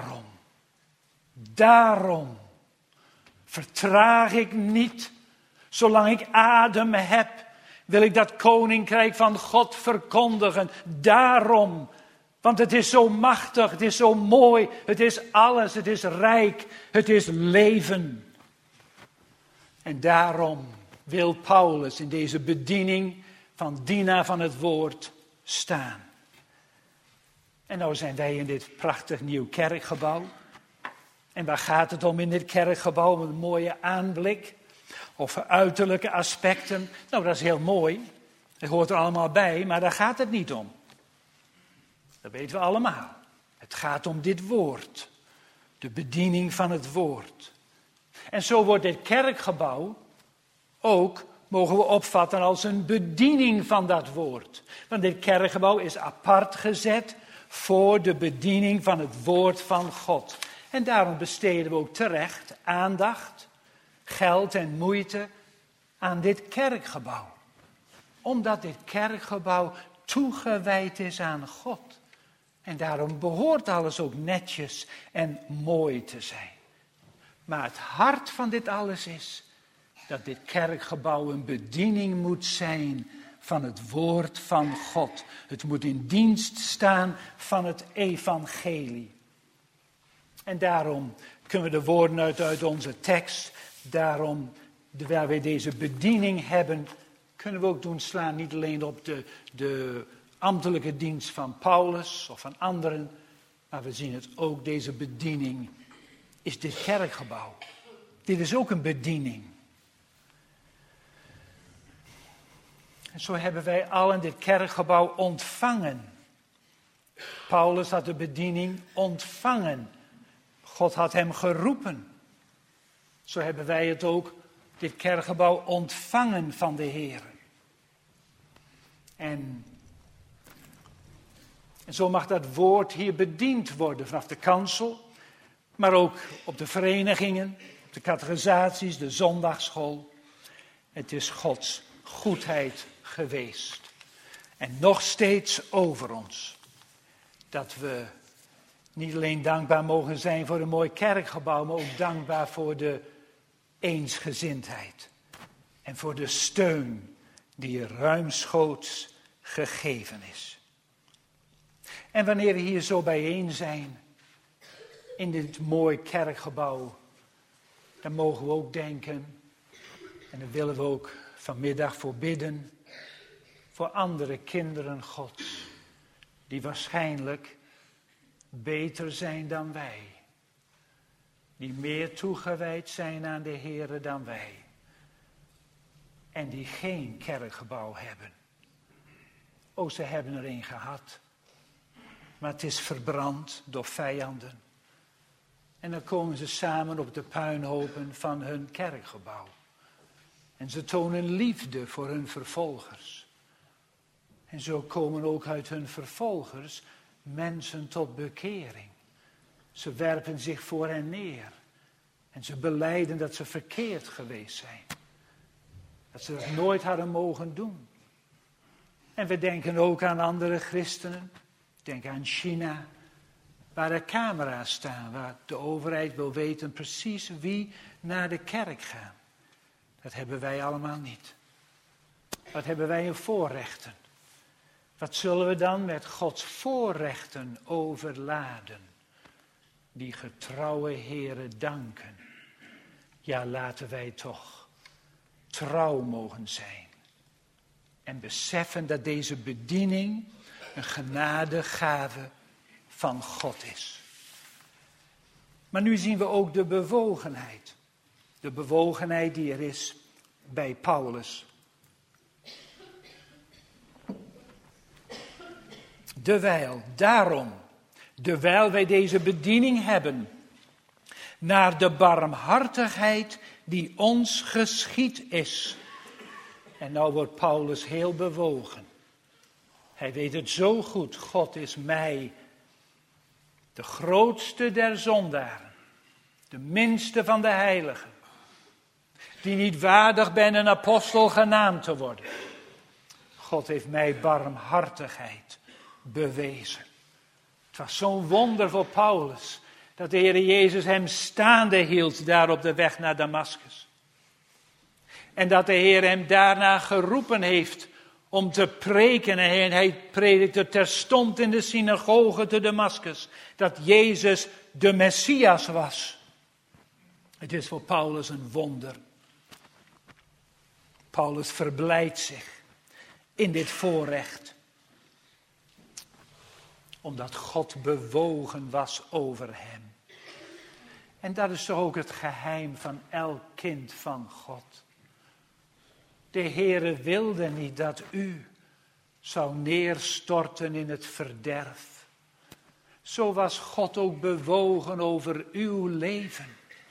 daarom vertraag ik niet, zolang ik adem heb, wil ik dat koninkrijk van God verkondigen. Daarom. Want het is zo machtig, het is zo mooi, het is alles, het is rijk, het is leven. En daarom wil Paulus in deze bediening van dienaar van het woord staan. En nou zijn wij in dit prachtig nieuw kerkgebouw. En waar gaat het om in dit kerkgebouw? Een mooie aanblik. Of uiterlijke aspecten. Nou, dat is heel mooi. Dat hoort er allemaal bij, maar daar gaat het niet om. Dat weten we allemaal. Het gaat om dit woord. De bediening van het woord. En zo wordt dit kerkgebouw ook, mogen we opvatten, als een bediening van dat woord. Want dit kerkgebouw is apart gezet voor de bediening van het woord van God. En daarom besteden we ook terecht aandacht, geld en moeite aan dit kerkgebouw. Omdat dit kerkgebouw toegewijd is aan God. En daarom behoort alles ook netjes en mooi te zijn. Maar het hart van dit alles is dat dit kerkgebouw een bediening moet zijn van het woord van God. Het moet in dienst staan van het evangelie. En daarom kunnen we de woorden uit onze tekst, daarom, terwijl wij deze bediening hebben, kunnen we ook doen slaan niet alleen op de ambtelijke dienst van Paulus of van anderen, maar we zien het ook, deze bediening is dit kerkgebouw. Dit is ook een bediening. En zo hebben wij allen dit kerkgebouw ontvangen. Paulus had de bediening ontvangen. God had hem geroepen. Zo hebben wij het ook, dit kerkgebouw, ontvangen van de Heer. En zo mag dat woord hier bediend worden vanaf de kansel. maar ook op de verenigingen, op de catechisaties, de zondagsschool. Het is Gods goedheid geweest. En nog steeds over ons. Dat we niet alleen dankbaar mogen zijn voor een mooi kerkgebouw, maar ook dankbaar voor de eensgezindheid. En voor de steun die ruimschoots gegeven is. En wanneer we hier zo bijeen zijn, in dit mooi kerkgebouw, dan mogen we ook denken, en daar willen we ook vanmiddag voor bidden, voor andere kinderen Gods, die waarschijnlijk beter zijn dan wij. Die meer toegewijd zijn aan de Heere dan wij. En die geen kerkgebouw hebben. Oh, ze hebben er een gehad. Maar het is verbrand door vijanden. En dan komen ze samen op de puinhopen van hun kerkgebouw. En ze tonen liefde voor hun vervolgers. En zo komen ook uit hun vervolgers mensen tot bekering. Ze werpen zich voor hen neer. En ze belijden dat ze verkeerd geweest zijn. Dat ze dat nooit hadden mogen doen. En we denken ook aan andere christenen. Denk aan China. Waar er camera's staan. Waar de overheid wil weten precies wie naar de kerk gaat. Dat hebben wij allemaal niet. Wat hebben wij in voorrechten? Wat zullen we dan met Gods voorrechten overladen? Die getrouwe Heere danken. Ja, laten wij toch trouw mogen zijn. En beseffen dat deze bediening een genadegave van God is. Maar nu zien we ook de bewogenheid. De bewogenheid die er is bij Paulus. Dewijl wij deze bediening hebben, naar de barmhartigheid die ons geschied is. En nou wordt Paulus heel bewogen. Hij weet het zo goed, God is mij, de grootste der zondaren, de minste van de heiligen, die niet waardig ben een apostel genaamd te worden. God heeft mij barmhartigheid bewezen. Het was zo'n wonder voor Paulus, dat de Heer Jezus hem staande hield daar op de weg naar Damaskus. En dat de Heer hem daarna geroepen heeft om te preken. En hij predikte terstond in de synagoge te Damaskus dat Jezus de Messias was. Het is voor Paulus een wonder. Paulus verblijdt zich in dit voorrecht. Omdat God bewogen was over hem. En dat is toch ook het geheim van elk kind van God. De Heere wilde niet dat u zou neerstorten in het verderf. Zo was God ook bewogen over uw leven.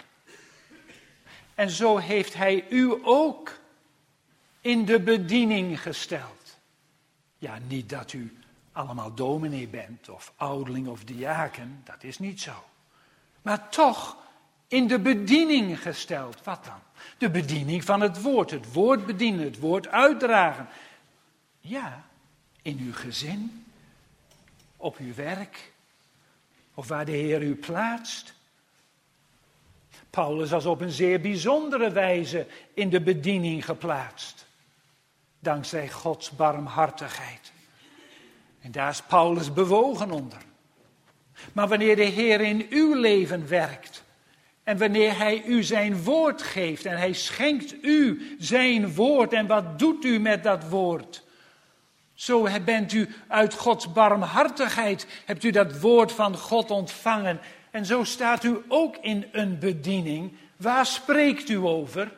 En zo heeft hij u ook in de bediening gesteld. Ja, niet dat u allemaal dominee bent of ouderling of diaken, dat is niet zo. Maar toch in de bediening gesteld. Wat dan? De bediening van het woord bedienen, het woord uitdragen. Ja, in uw gezin, op uw werk, of waar de Heer u plaatst. Paulus was op een zeer bijzondere wijze in de bediening geplaatst. Dankzij Gods barmhartigheid. En daar is Paulus bewogen onder. Maar wanneer de Heer in uw leven werkt, en wanneer hij u zijn woord geeft, en hij schenkt u zijn woord, en wat doet u met dat woord? Zo bent u uit Gods barmhartigheid, hebt u dat woord van God ontvangen. En zo staat u ook in een bediening. Waar spreekt u over?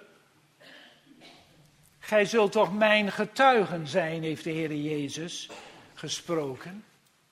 Gij zult toch mijn getuigen zijn, heeft de Heer Jezus gesproken.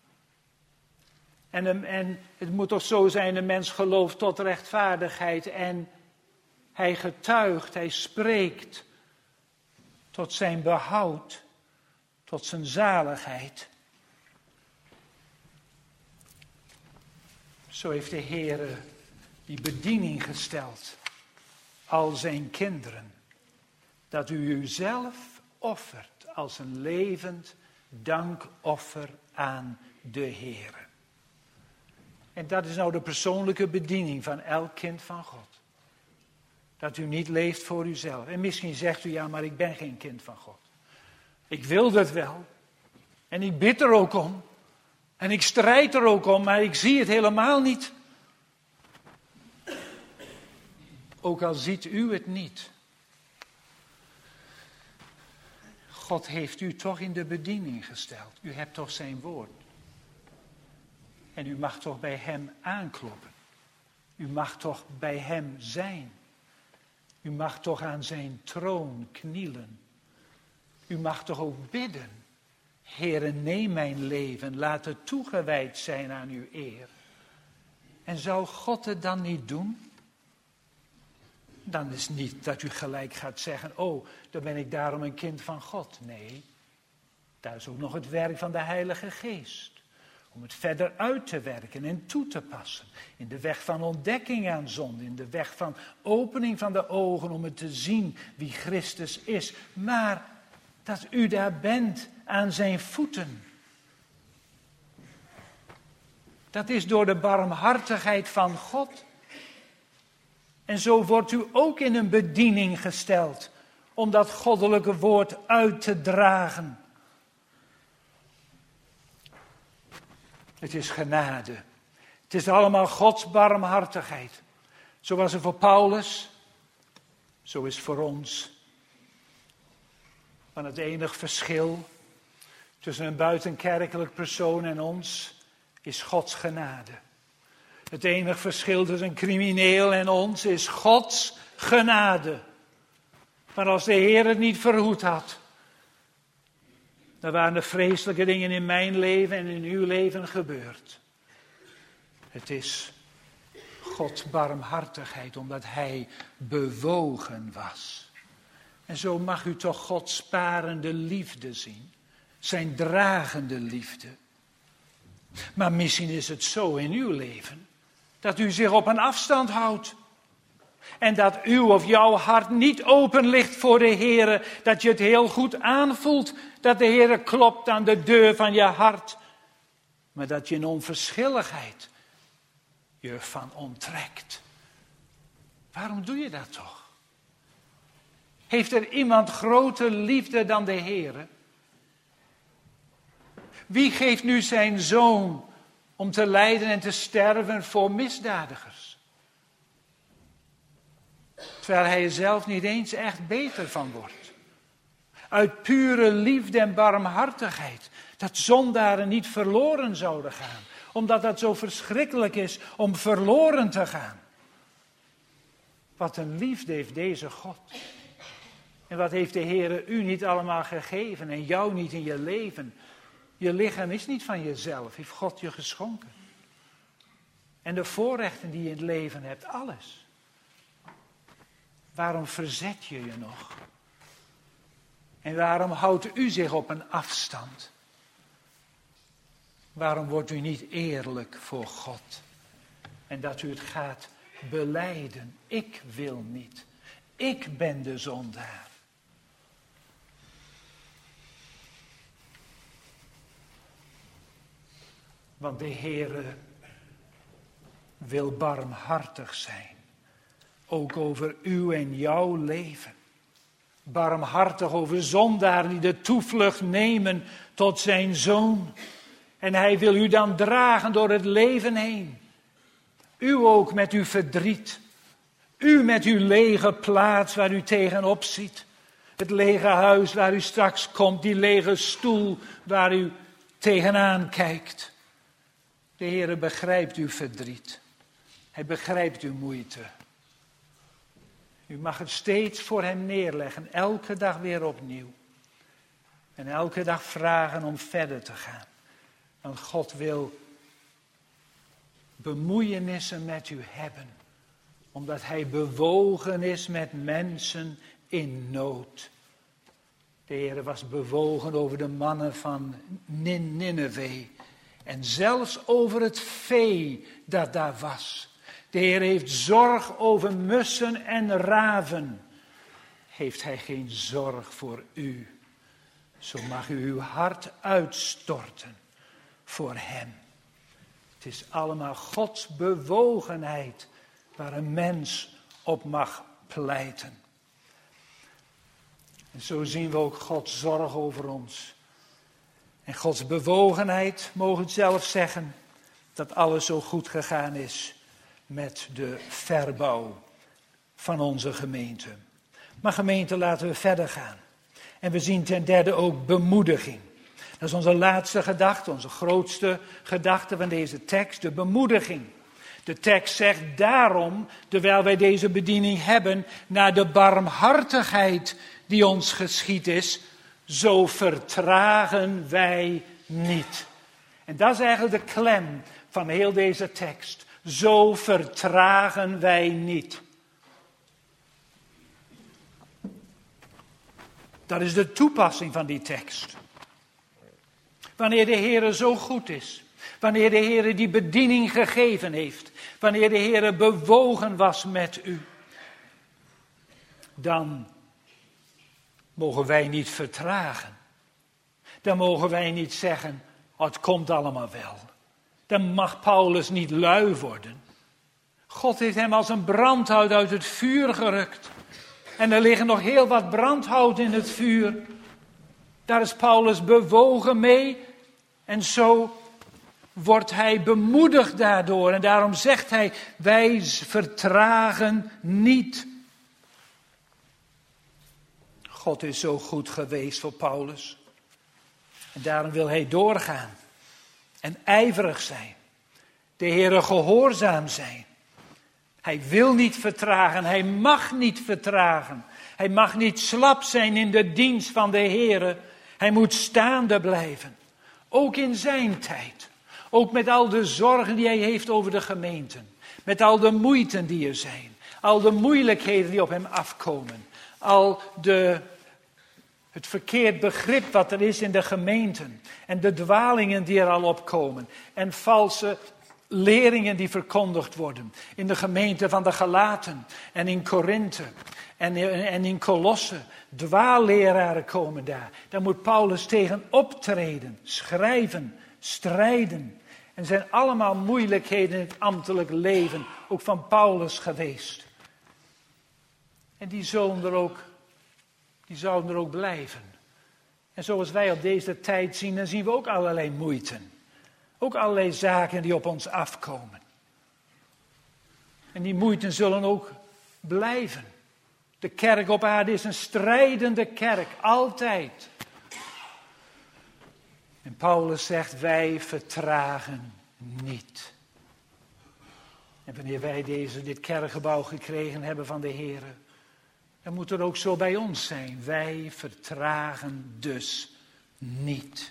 En het moet toch zo zijn, een mens gelooft tot rechtvaardigheid en hij getuigt, hij spreekt tot zijn behoud, tot zijn zaligheid. Zo heeft de Heer die bediening gesteld. Al zijn kinderen. Dat u uzelf offert als een levend dankoffer aan de Heere. En dat is nou de persoonlijke bediening van elk kind van God. Dat u niet leeft voor uzelf. En misschien zegt u, ja, maar ik ben geen kind van God. Ik wil dat wel. En ik bid er ook om. En ik strijd er ook om, maar ik zie het helemaal niet. Ook al ziet u het niet. God heeft u toch in de bediening gesteld. U hebt toch zijn woord. En u mag toch bij hem aankloppen. U mag toch bij hem zijn. U mag toch aan zijn troon knielen. U mag toch ook bidden. Heere, neem mijn leven, laat het toegewijd zijn aan uw eer. En zou God het dan niet doen? Dan is het niet dat u gelijk gaat zeggen, oh, dan ben ik daarom een kind van God. Nee, daar is ook nog het werk van de Heilige Geest. Om het verder uit te werken en toe te passen. In de weg van ontdekking aan zonde. In de weg van opening van de ogen om het te zien wie Christus is. Maar dat u daar bent aan zijn voeten. Dat is door de barmhartigheid van God. En zo wordt u ook in een bediening gesteld. Om dat goddelijke woord uit te dragen. Het is genade. Het is allemaal Gods barmhartigheid. Zo was het voor Paulus. Zo is het voor ons. Want het enige verschil tussen een buitenkerkelijk persoon en ons is Gods genade. Het enige verschil tussen een crimineel en ons is Gods genade. Maar als de Heer het niet verhoed had, dan waren er vreselijke dingen in mijn leven en in uw leven gebeurd. Het is Gods barmhartigheid, omdat Hij bewogen was. En zo mag u toch Gods sparende liefde zien. Zijn dragende liefde. Maar misschien is het zo in uw leven, dat u zich op een afstand houdt. En dat uw of jouw hart niet open ligt voor de Heere. Dat je het heel goed aanvoelt dat de Heere klopt aan de deur van je hart. Maar dat je in onverschilligheid je ervan onttrekt. Waarom doe je dat toch? Heeft er iemand groter liefde dan de Heere? Wie geeft nu zijn zoon om te lijden en te sterven voor misdadigers? Terwijl hij er zelf niet eens echt beter van wordt. Uit pure liefde en barmhartigheid. Dat zondaren niet verloren zouden gaan. Omdat dat zo verschrikkelijk is om verloren te gaan. Wat een liefde heeft deze God. En wat heeft de Heere u niet allemaal gegeven en jou niet in je leven. Je lichaam is niet van jezelf, heeft God je geschonken. En de voorrechten die je in het leven hebt, alles. Waarom verzet je je nog? En waarom houdt u zich op een afstand? Waarom wordt u niet eerlijk voor God? En dat u het gaat belijden. Ik wil niet. Ik ben de zondaar. Want de Heere wil barmhartig zijn. Ook over uw en jouw leven. Barmhartig over zondaren die de toevlucht nemen tot zijn zoon. En hij wil u dan dragen door het leven heen. U ook met uw verdriet. U met uw lege plaats waar u tegenop ziet. Het lege huis waar u straks komt. Die lege stoel waar u tegenaan kijkt. De Heere begrijpt uw verdriet. Hij begrijpt uw moeite. U mag het steeds voor hem neerleggen, elke dag weer opnieuw. En elke dag vragen om verder te gaan. Want God wil bemoeienissen met u hebben. Omdat hij bewogen is met mensen in nood. De Heer was bewogen over de mannen van Nineve. En zelfs over het vee dat daar was. De Heer heeft zorg over mussen en raven. Heeft Hij geen zorg voor u? Zo mag u uw hart uitstorten voor Hem. Het is allemaal Gods bewogenheid waar een mens op mag pleiten. En zo zien we ook Gods zorg over ons. En Gods bewogenheid, mogen we zelf zeggen, dat alles zo goed gegaan is met de verbouw van onze gemeente. Maar gemeente, laten we verder gaan. En we zien ten derde ook bemoediging. Dat is onze laatste gedachte, onze grootste gedachte van deze tekst, de bemoediging. De tekst zegt daarom, terwijl wij deze bediening hebben, naar de barmhartigheid die ons geschied is, zo vertragen wij niet. En dat is eigenlijk de klem van heel deze tekst. Zo vertragen wij niet. Dat is de toepassing van die tekst. Wanneer de Heer zo goed is. Wanneer de Heer die bediening gegeven heeft. Wanneer de Heer bewogen was met u. Dan mogen wij niet vertragen. Dan mogen wij niet zeggen, oh, het komt allemaal wel. Dan mag Paulus niet lui worden. God heeft hem als een brandhout uit het vuur gerukt. En er liggen nog heel wat brandhout in het vuur. Daar is Paulus bewogen mee. En zo wordt hij bemoedigd daardoor. En daarom zegt hij, wij vertragen niet. God is zo goed geweest voor Paulus. En daarom wil hij doorgaan. En ijverig zijn. De Heere gehoorzaam zijn. Hij wil niet vertragen. Hij mag niet vertragen. Hij mag niet slap zijn in de dienst van de Heere. Hij moet staande blijven. Ook in zijn tijd. Ook met al de zorgen die hij heeft over de gemeenten. Met al de moeiten die er zijn. Al de moeilijkheden die op hem afkomen. Het verkeerd begrip wat er is in de gemeenten. En de dwalingen die er al opkomen. En valse leringen die verkondigd worden. In de gemeente van de Galaten. En in Korinthe. En in Kolosse. Dwaalleraren komen daar. Daar moet Paulus tegen optreden. Schrijven. Strijden. En zijn allemaal moeilijkheden in het ambtelijk leven. Ook van Paulus geweest. En die zouden er ook blijven. En zoals wij op deze tijd zien, dan zien we ook allerlei moeiten. Ook allerlei zaken die op ons afkomen. En die moeiten zullen ook blijven. De kerk op aarde is een strijdende kerk, altijd. En Paulus zegt, wij vertragen niet. En wanneer wij dit kerkgebouw gekregen hebben van de Heer, dan moet er ook zo bij ons zijn. Wij vertragen dus niet.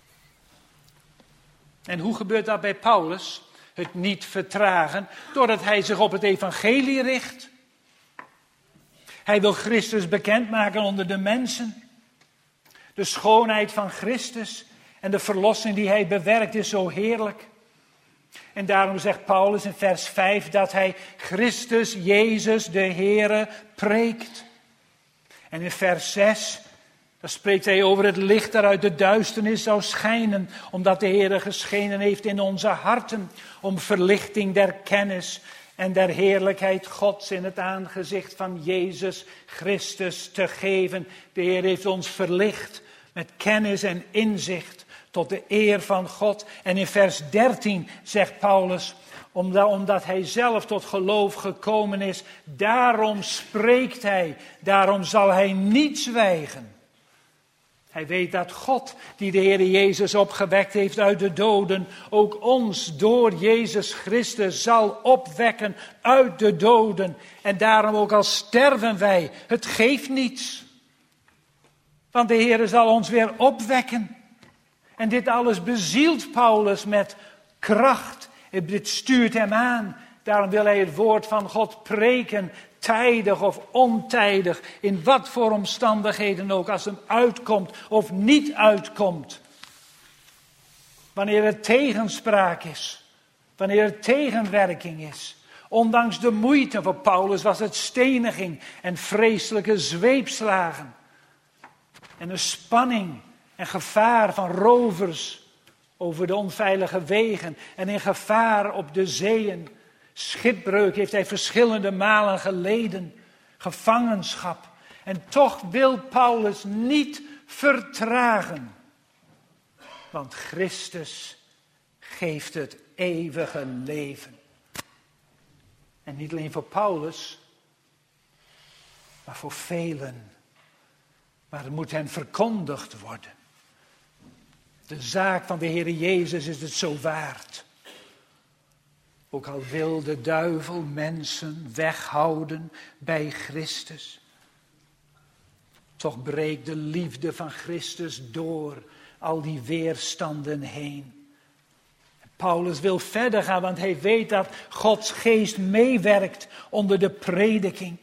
En hoe gebeurt dat bij Paulus? Het niet vertragen, doordat hij zich op het evangelie richt. Hij wil Christus bekendmaken onder de mensen. De schoonheid van Christus en de verlossing die hij bewerkt is zo heerlijk. En daarom zegt Paulus in vers 5 dat hij Christus, Jezus, de Heere, preekt. En in vers 6, daar spreekt hij over het licht dat uit de duisternis zou schijnen, omdat de Heere geschenen heeft in onze harten, om verlichting der kennis en der heerlijkheid Gods in het aangezicht van Jezus Christus te geven. De Heer heeft ons verlicht met kennis en inzicht tot de eer van God. En in vers 13 zegt Paulus, omdat hij zelf tot geloof gekomen is, daarom spreekt hij, daarom zal hij niet zwijgen. Hij weet dat God, die de Heer Jezus opgewekt heeft uit de doden, ook ons door Jezus Christus zal opwekken uit de doden. En daarom ook al sterven wij, het geeft niets. Want de Heer zal ons weer opwekken. En dit alles bezielt Paulus met kracht. Dit stuurt hem aan. Daarom wil hij het woord van God preken, tijdig of ontijdig, in wat voor omstandigheden ook, als hem uitkomt of niet uitkomt. Wanneer er tegenspraak is, wanneer er tegenwerking is, Ondanks de moeite voor Paulus was het steniging en vreselijke zweepslagen. En een spanning en gevaar van rovers over de onveilige wegen en in gevaar op de zeeën. Schipbreuk heeft hij verschillende malen geleden, gevangenschap. En toch wil Paulus niet vertragen, want Christus geeft het eeuwige leven. En niet alleen voor Paulus, maar voor velen. Maar het moet hen verkondigd worden. De zaak van de Heer Jezus is het zo waard. Ook al wil de duivel mensen weghouden bij Christus. Toch breekt de liefde van Christus door al die weerstanden heen. Paulus wil verder gaan, want hij weet dat Gods geest meewerkt onder de prediking.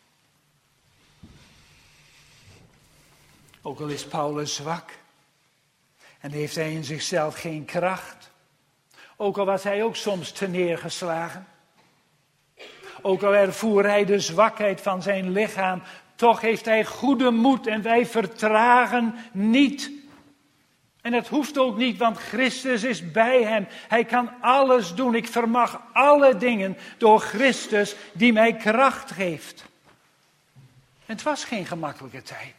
Ook al is Paulus zwak en heeft hij in zichzelf geen kracht. Ook al was hij ook soms teneergeslagen. Ook al ervoer hij de zwakheid van zijn lichaam, toch heeft hij goede moed en wij vertragen niet. En dat hoeft ook niet, want Christus is bij hem. Hij kan alles doen. Ik vermag alle dingen door Christus die mij kracht geeft. En het was geen gemakkelijke tijd.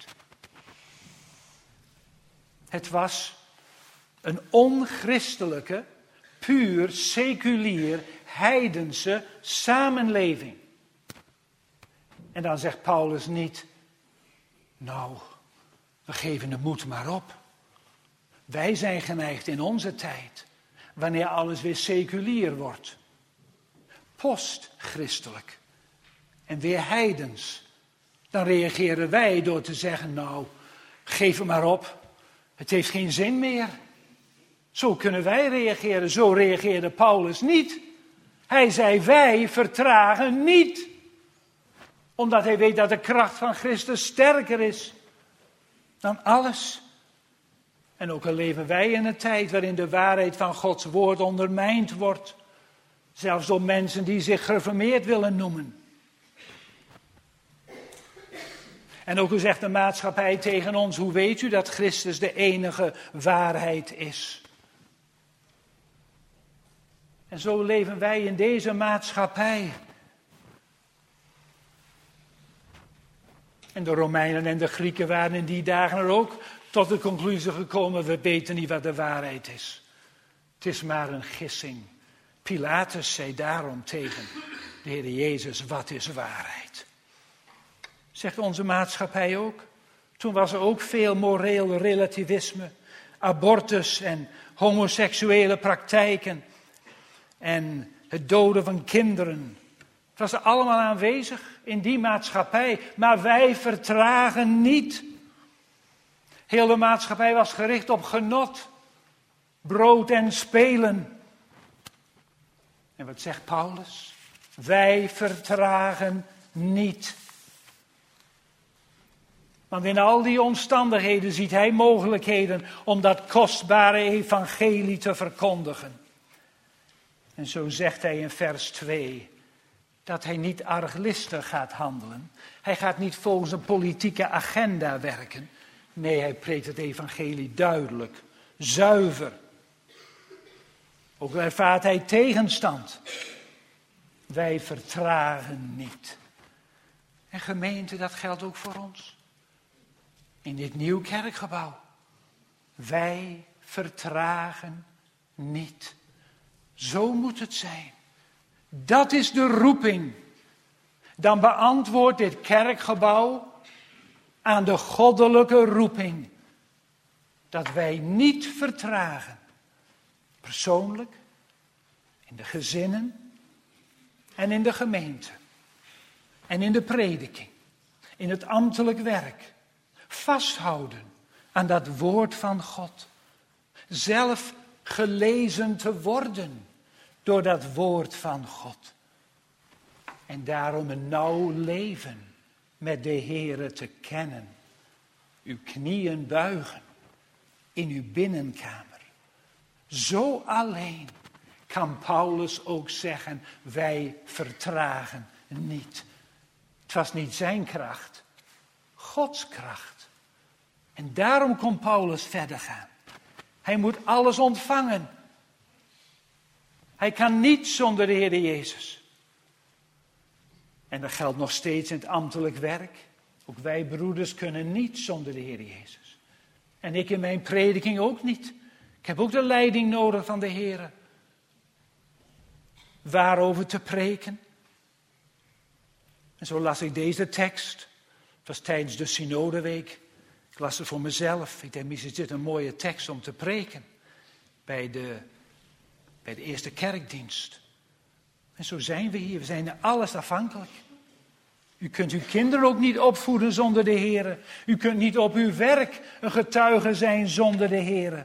Het was een onchristelijke, puur seculier, heidense samenleving. En dan zegt Paulus niet, nou, we geven de moed maar op. Wij zijn geneigd in onze tijd, wanneer alles weer seculier wordt, postchristelijk en weer heidens. Dan reageren wij door te zeggen, nou, geef het maar op, het heeft geen zin meer. Zo kunnen wij reageren, zo reageerde Paulus niet. Hij zei, wij vertragen niet. Omdat hij weet dat de kracht van Christus sterker is dan alles. En ook al leven wij in een tijd waarin de waarheid van Gods woord ondermijnd wordt. Zelfs door mensen die zich gereformeerd willen noemen. En ook al zegt de maatschappij tegen ons, hoe weet u dat Christus de enige waarheid is? En zo leven wij in deze maatschappij. En de Romeinen en de Grieken waren in die dagen er ook tot de conclusie gekomen, we weten niet wat de waarheid is. Het is maar een gissing. Pilatus zei daarom tegen de Heer Jezus, wat is waarheid? Zegt onze maatschappij ook. Toen was er ook veel moreel relativisme, abortus en homoseksuele praktijken en het doden van kinderen. Het was er allemaal aanwezig in die maatschappij, maar wij vertragen niet. Heel de maatschappij was gericht op genot, brood en spelen. En wat zegt Paulus? Wij vertragen niet. Want in al die omstandigheden ziet hij mogelijkheden om dat kostbare evangelie te verkondigen. En zo zegt hij in vers 2 dat hij niet arglistig gaat handelen. Hij gaat niet volgens een politieke agenda werken. Nee, hij preekt het evangelie duidelijk, zuiver. Ook al ervaart hij tegenstand. Wij vertragen niet. En gemeente, dat geldt ook voor ons. In dit nieuw kerkgebouw. Wij vertragen niet. Zo moet het zijn. Dat is de roeping. Dan beantwoordt dit kerkgebouw aan de goddelijke roeping. Dat wij niet vertragen. Persoonlijk, in de gezinnen en in de gemeente. En in de prediking. In het ambtelijk werk. Vasthouden aan dat woord van God. Zelf gelezen te worden door dat woord van God. En daarom een nauw leven met de Heere te kennen. Uw knieën buigen in uw binnenkamer. Zo alleen kan Paulus ook zeggen, wij vertragen niet. Het was niet zijn kracht, Gods kracht. En daarom kon Paulus verder gaan. Hij moet alles ontvangen. Hij kan niet zonder de Heer Jezus. En dat geldt nog steeds in het ambtelijk werk. Ook wij broeders kunnen niet zonder de Heer Jezus. En ik in mijn prediking ook niet. Ik heb ook de leiding nodig van de Heer. Waarover te preken. En zo las ik deze tekst. Het was tijdens de synodeweek. Ik las het voor mezelf. Ik denk, misschien is dit een mooie tekst om te preken. Bij de eerste kerkdienst. En zo zijn we hier. We zijn er alles afhankelijk. U kunt uw kinderen ook niet opvoeden zonder de Heer. U kunt niet op uw werk een getuige zijn zonder de Heer.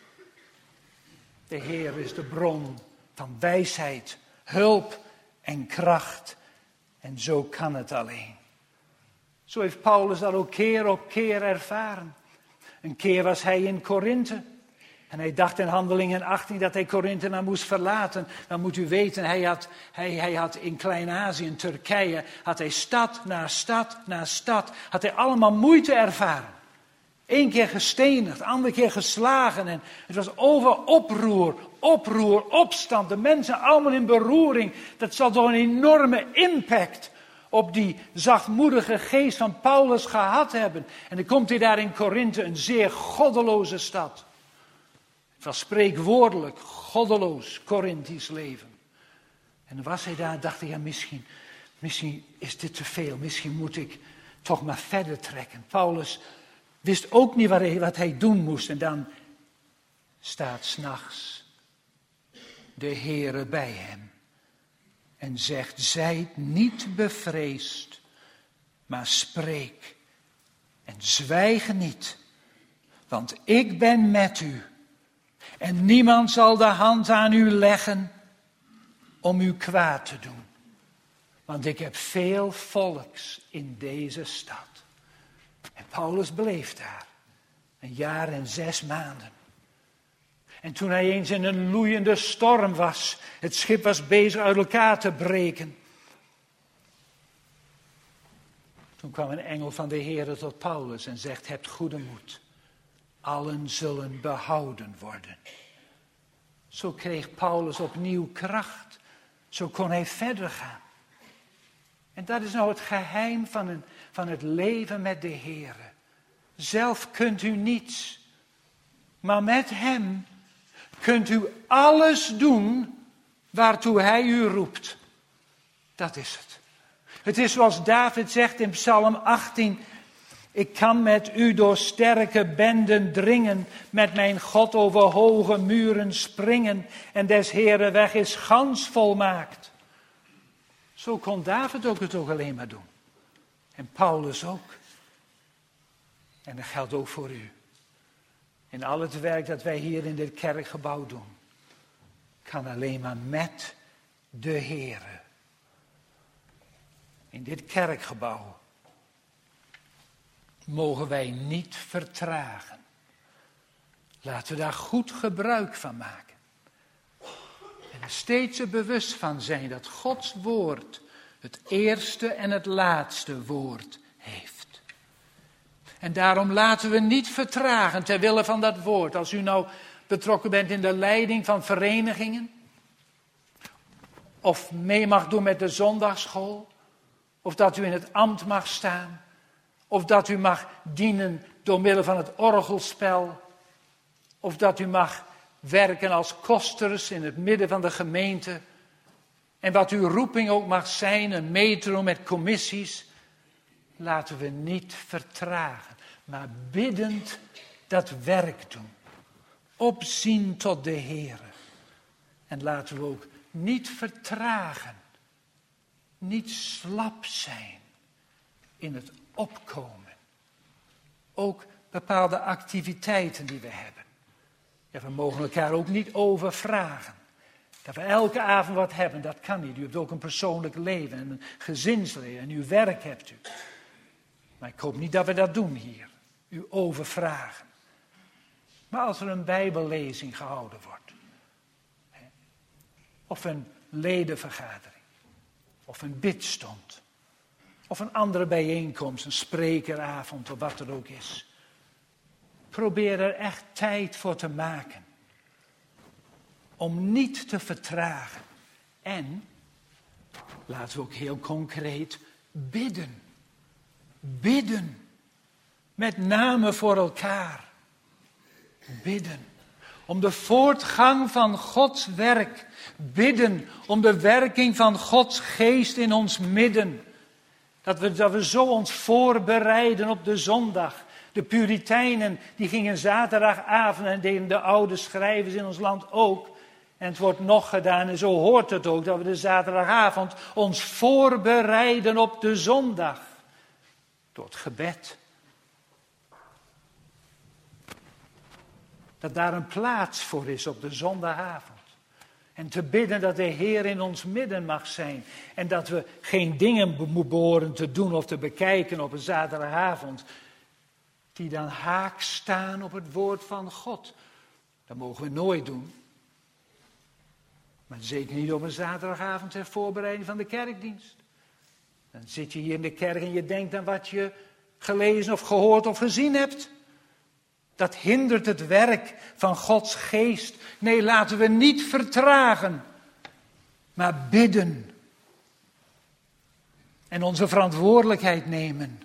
De Heer is de bron van wijsheid, hulp en kracht. En zo kan het alleen. Zo heeft Paulus dat ook keer op keer ervaren. Een keer was hij in Korinthe. En hij dacht in Handelingen 18 dat hij Korinthe nou moest verlaten. Dan moet u weten, hij had in Klein-Azië, in Turkije, had hij stad na stad na stad, had hij allemaal moeite ervaren. 1 keer gestenigd, andere keer geslagen. En het was over oproer, opstand. De mensen allemaal in beroering. Dat zal toch een enorme impact op die zachtmoedige geest van Paulus gehad hebben. En dan komt hij daar in Korinthe, een zeer goddeloze stad. Het was spreekwoordelijk, goddeloos, Korinthisch leven. En dan was hij daar, dacht hij, ja, misschien is dit te veel. Misschien moet ik toch maar verder trekken. Paulus wist ook niet wat hij doen moest. En dan staat 's nachts de Heere bij hem. En zegt, zijt niet bevreesd, maar spreek. En zwijg niet, want ik ben met u. En niemand zal de hand aan u leggen om u kwaad te doen. Want ik heb veel volks in deze stad. En Paulus bleef daar 1 jaar en 6 maanden. En toen hij eens in een loeiende storm was, het schip was bezig uit elkaar te breken. Toen kwam een engel van de Heer tot Paulus en zegt, hebt goede moed. Allen zullen behouden worden. Zo kreeg Paulus opnieuw kracht. Zo kon hij verder gaan. En dat is nou het geheim van het leven met de Heer. Zelf kunt u niets. Maar met hem kunt u alles doen waartoe hij u roept. Dat is het. Het is zoals David zegt in Psalm 18. Ik kan met u door sterke benden dringen, met mijn God over hoge muren springen en des Heeren weg is gans volmaakt. Zo kon David ook het ook alleen maar doen. En Paulus ook. En dat geldt ook voor u. In al het werk dat wij hier in dit kerkgebouw doen, kan alleen maar met de Heere. In dit kerkgebouw mogen wij niet vertragen. Laten we daar goed gebruik van maken. En er steeds er bewust van zijn dat Gods woord het eerste en het laatste woord heeft. En daarom laten we niet vertragen ter wille van dat woord. Als u nou betrokken bent in de leiding van verenigingen, of mee mag doen met de zondagsschool, of dat u in het ambt mag staan, of dat u mag dienen door middel van het orgelspel, of dat u mag werken als kosters in het midden van de gemeente, en wat uw roeping ook mag zijn, een metro met commissies, laten we niet vertragen, maar biddend dat werk doen. Opzien tot de Heere. En laten we ook niet vertragen, niet slap zijn in het opkomen. Ook bepaalde activiteiten die we hebben. Ja, we mogen elkaar ook niet overvragen. Dat we elke avond wat hebben, dat kan niet. U hebt ook een persoonlijk leven en een gezinsleven en uw werk hebt u. Maar ik hoop niet dat we dat doen hier. U overvragen. Maar als er een bijbellezing gehouden wordt. of een ledenvergadering, of een bidstond, of een andere bijeenkomst, een sprekeravond of wat er ook is. Probeer er echt tijd voor te maken. Om niet te vertragen. En, laten we ook heel concreet, bidden. Bidden. Met name voor elkaar. Bidden. Om de voortgang van Gods werk. Bidden om de werking van Gods geest in ons midden. Dat we zo ons voorbereiden op de zondag. De Puritijnen die gingen zaterdagavond en deden de oude schrijvers in ons land ook. En het wordt nog gedaan en zo hoort het ook dat we de zaterdagavond ons voorbereiden op de zondag. Door het gebed. Dat daar een plaats voor is op de zondagavond. En te bidden dat de Heer in ons midden mag zijn. En dat we geen dingen behoren te doen of te bekijken op een zaterdagavond. Die dan haak staan op het woord van God. Dat mogen we nooit doen. Maar zeker niet op een zaterdagavond ter voorbereiding van de kerkdienst. Dan zit je hier in de kerk en je denkt aan wat je gelezen of gehoord of gezien hebt. Dat hindert het werk van Gods geest. Nee, laten we niet vertragen, maar bidden. En onze verantwoordelijkheid nemen.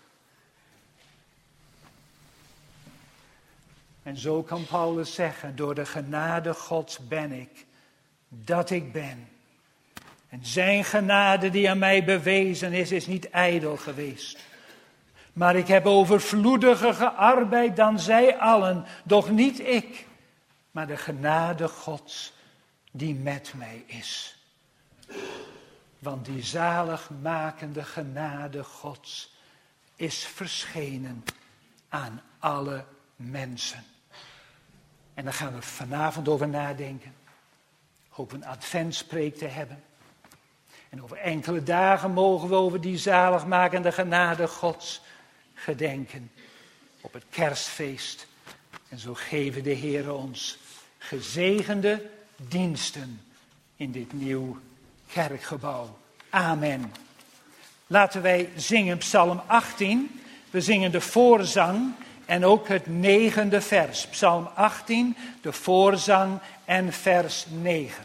En zo kan Paulus zeggen, door de genade Gods ben ik, dat ik ben. En zijn genade die aan mij bewezen is niet ijdel geweest. Maar ik heb overvloediger gearbeid dan zij allen, doch niet ik, maar de genade Gods die met mij is. Want die zaligmakende genade Gods is verschenen aan alle mensen. En daar gaan we vanavond over nadenken. Ik hoop een adventspreek te hebben. En over enkele dagen mogen we over die zaligmakende genade Gods gedenken. Op het kerstfeest. En zo geven de Heer ons gezegende diensten in dit nieuw kerkgebouw. Amen. Laten wij zingen Psalm 18. We zingen de voorzang en ook het 9e vers. Psalm 18, de voorzang en vers 9.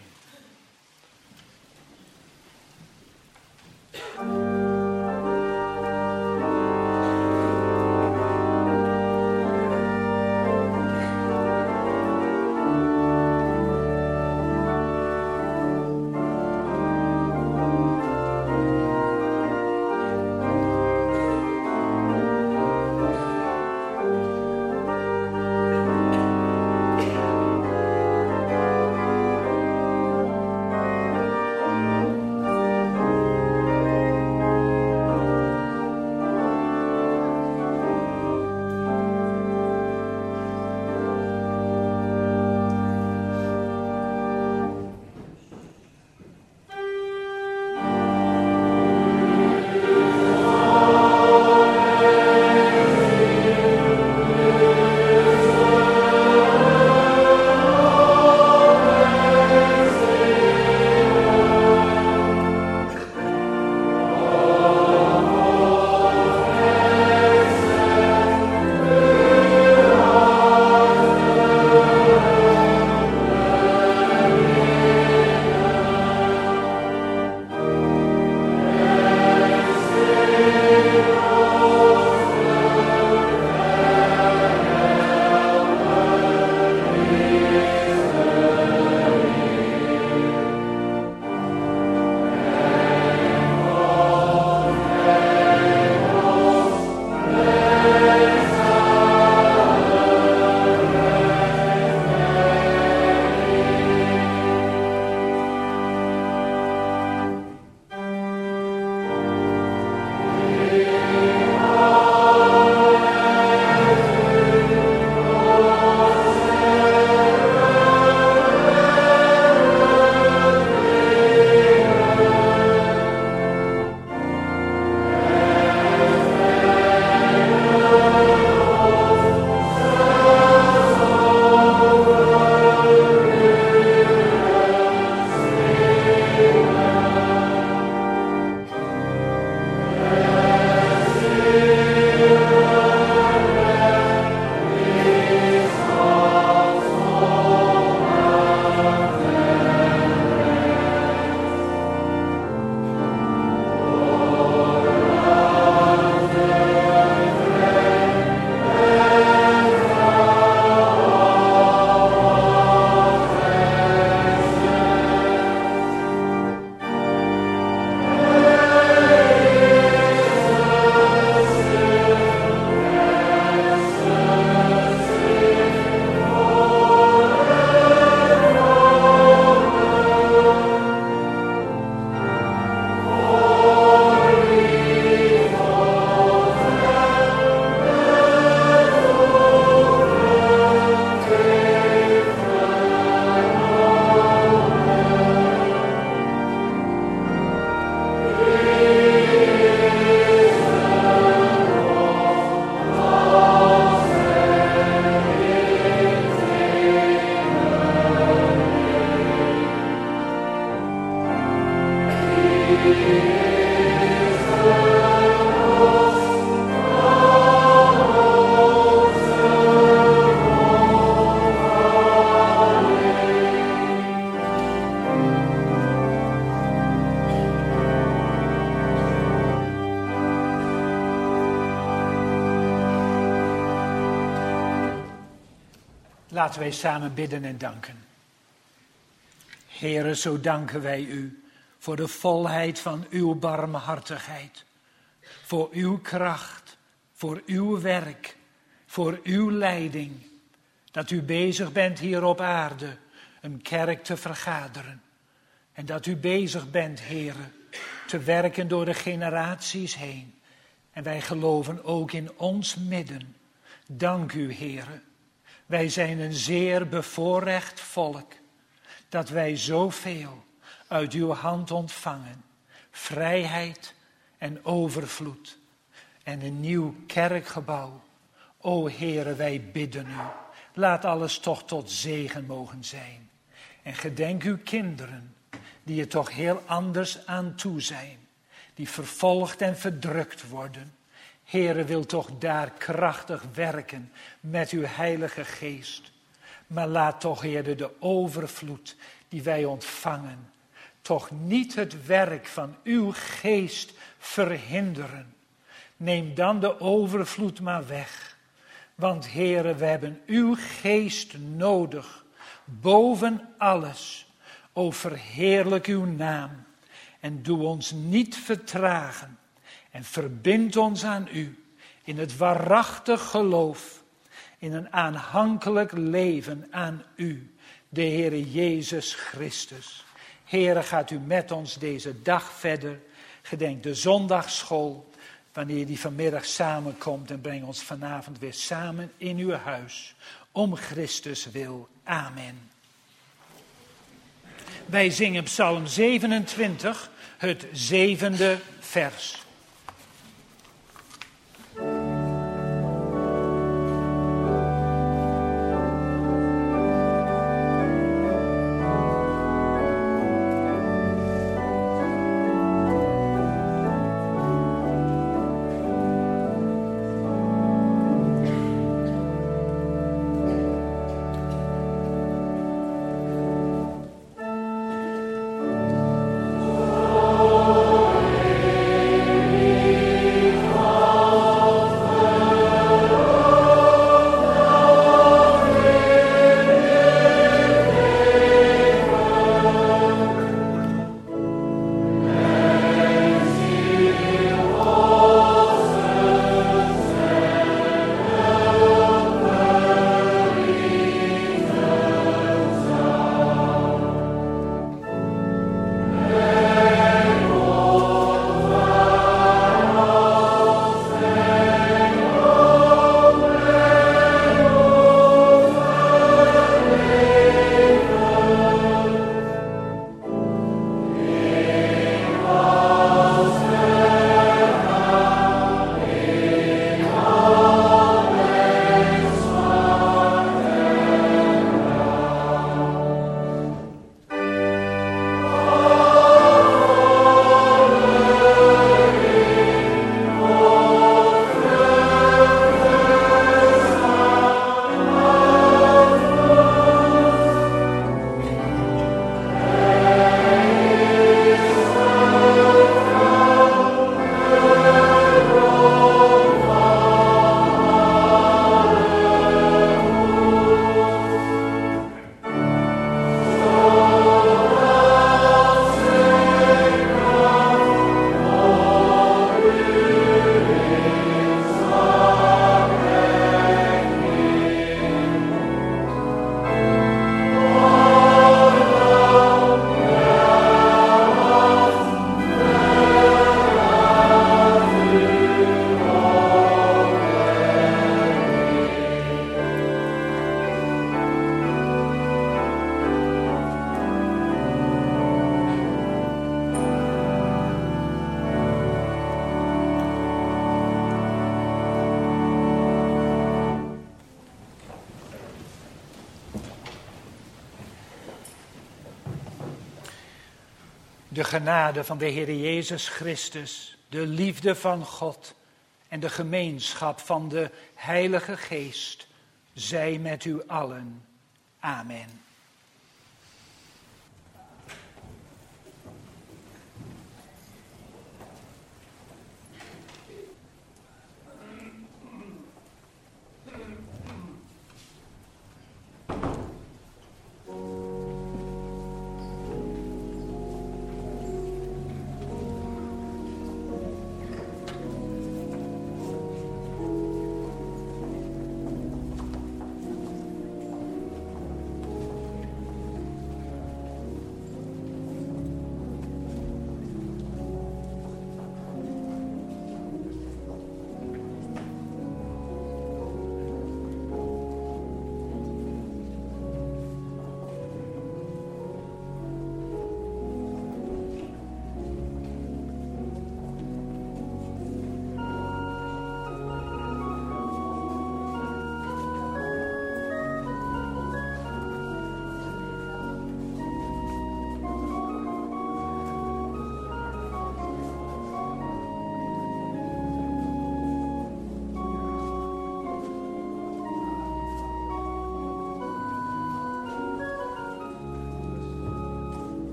Laten wij samen bidden en danken. Heere, zo danken wij u voor de volheid van uw barmhartigheid. Voor uw kracht, voor uw werk, voor uw leiding. Dat u bezig bent hier op aarde een kerk te vergaderen. En dat u bezig bent, Heere, te werken door de generaties heen. En wij geloven ook in ons midden. Dank u, Heere. Wij zijn een zeer bevoorrecht volk, dat wij zoveel uit uw hand ontvangen. Vrijheid en overvloed en een nieuw kerkgebouw. O Heere, wij bidden u. Laat alles toch tot zegen mogen zijn. En gedenk uw kinderen, die er toch heel anders aan toe zijn. Die vervolgd en verdrukt worden. Heere, wil toch daar krachtig werken met uw heilige geest. Maar laat toch, Heere, de overvloed die wij ontvangen, toch niet het werk van uw geest verhinderen. Neem dan de overvloed maar weg. Want, Heere, we hebben uw geest nodig, boven alles. O, verheerlijk uw naam en doe ons niet vertragen. En verbind ons aan u in het waarachtig geloof, in een aanhankelijk leven aan u, de Heere Jezus Christus. Heere, gaat u met ons deze dag verder. Gedenk de zondagsschool, wanneer die vanmiddag samenkomt, en breng ons vanavond weer samen in uw huis. Om Christus wil. Amen. Wij zingen Psalm 27, het 7e vers. De genade van de Heer Jezus Christus, de liefde van God en de gemeenschap van de Heilige Geest zij met u allen. Amen.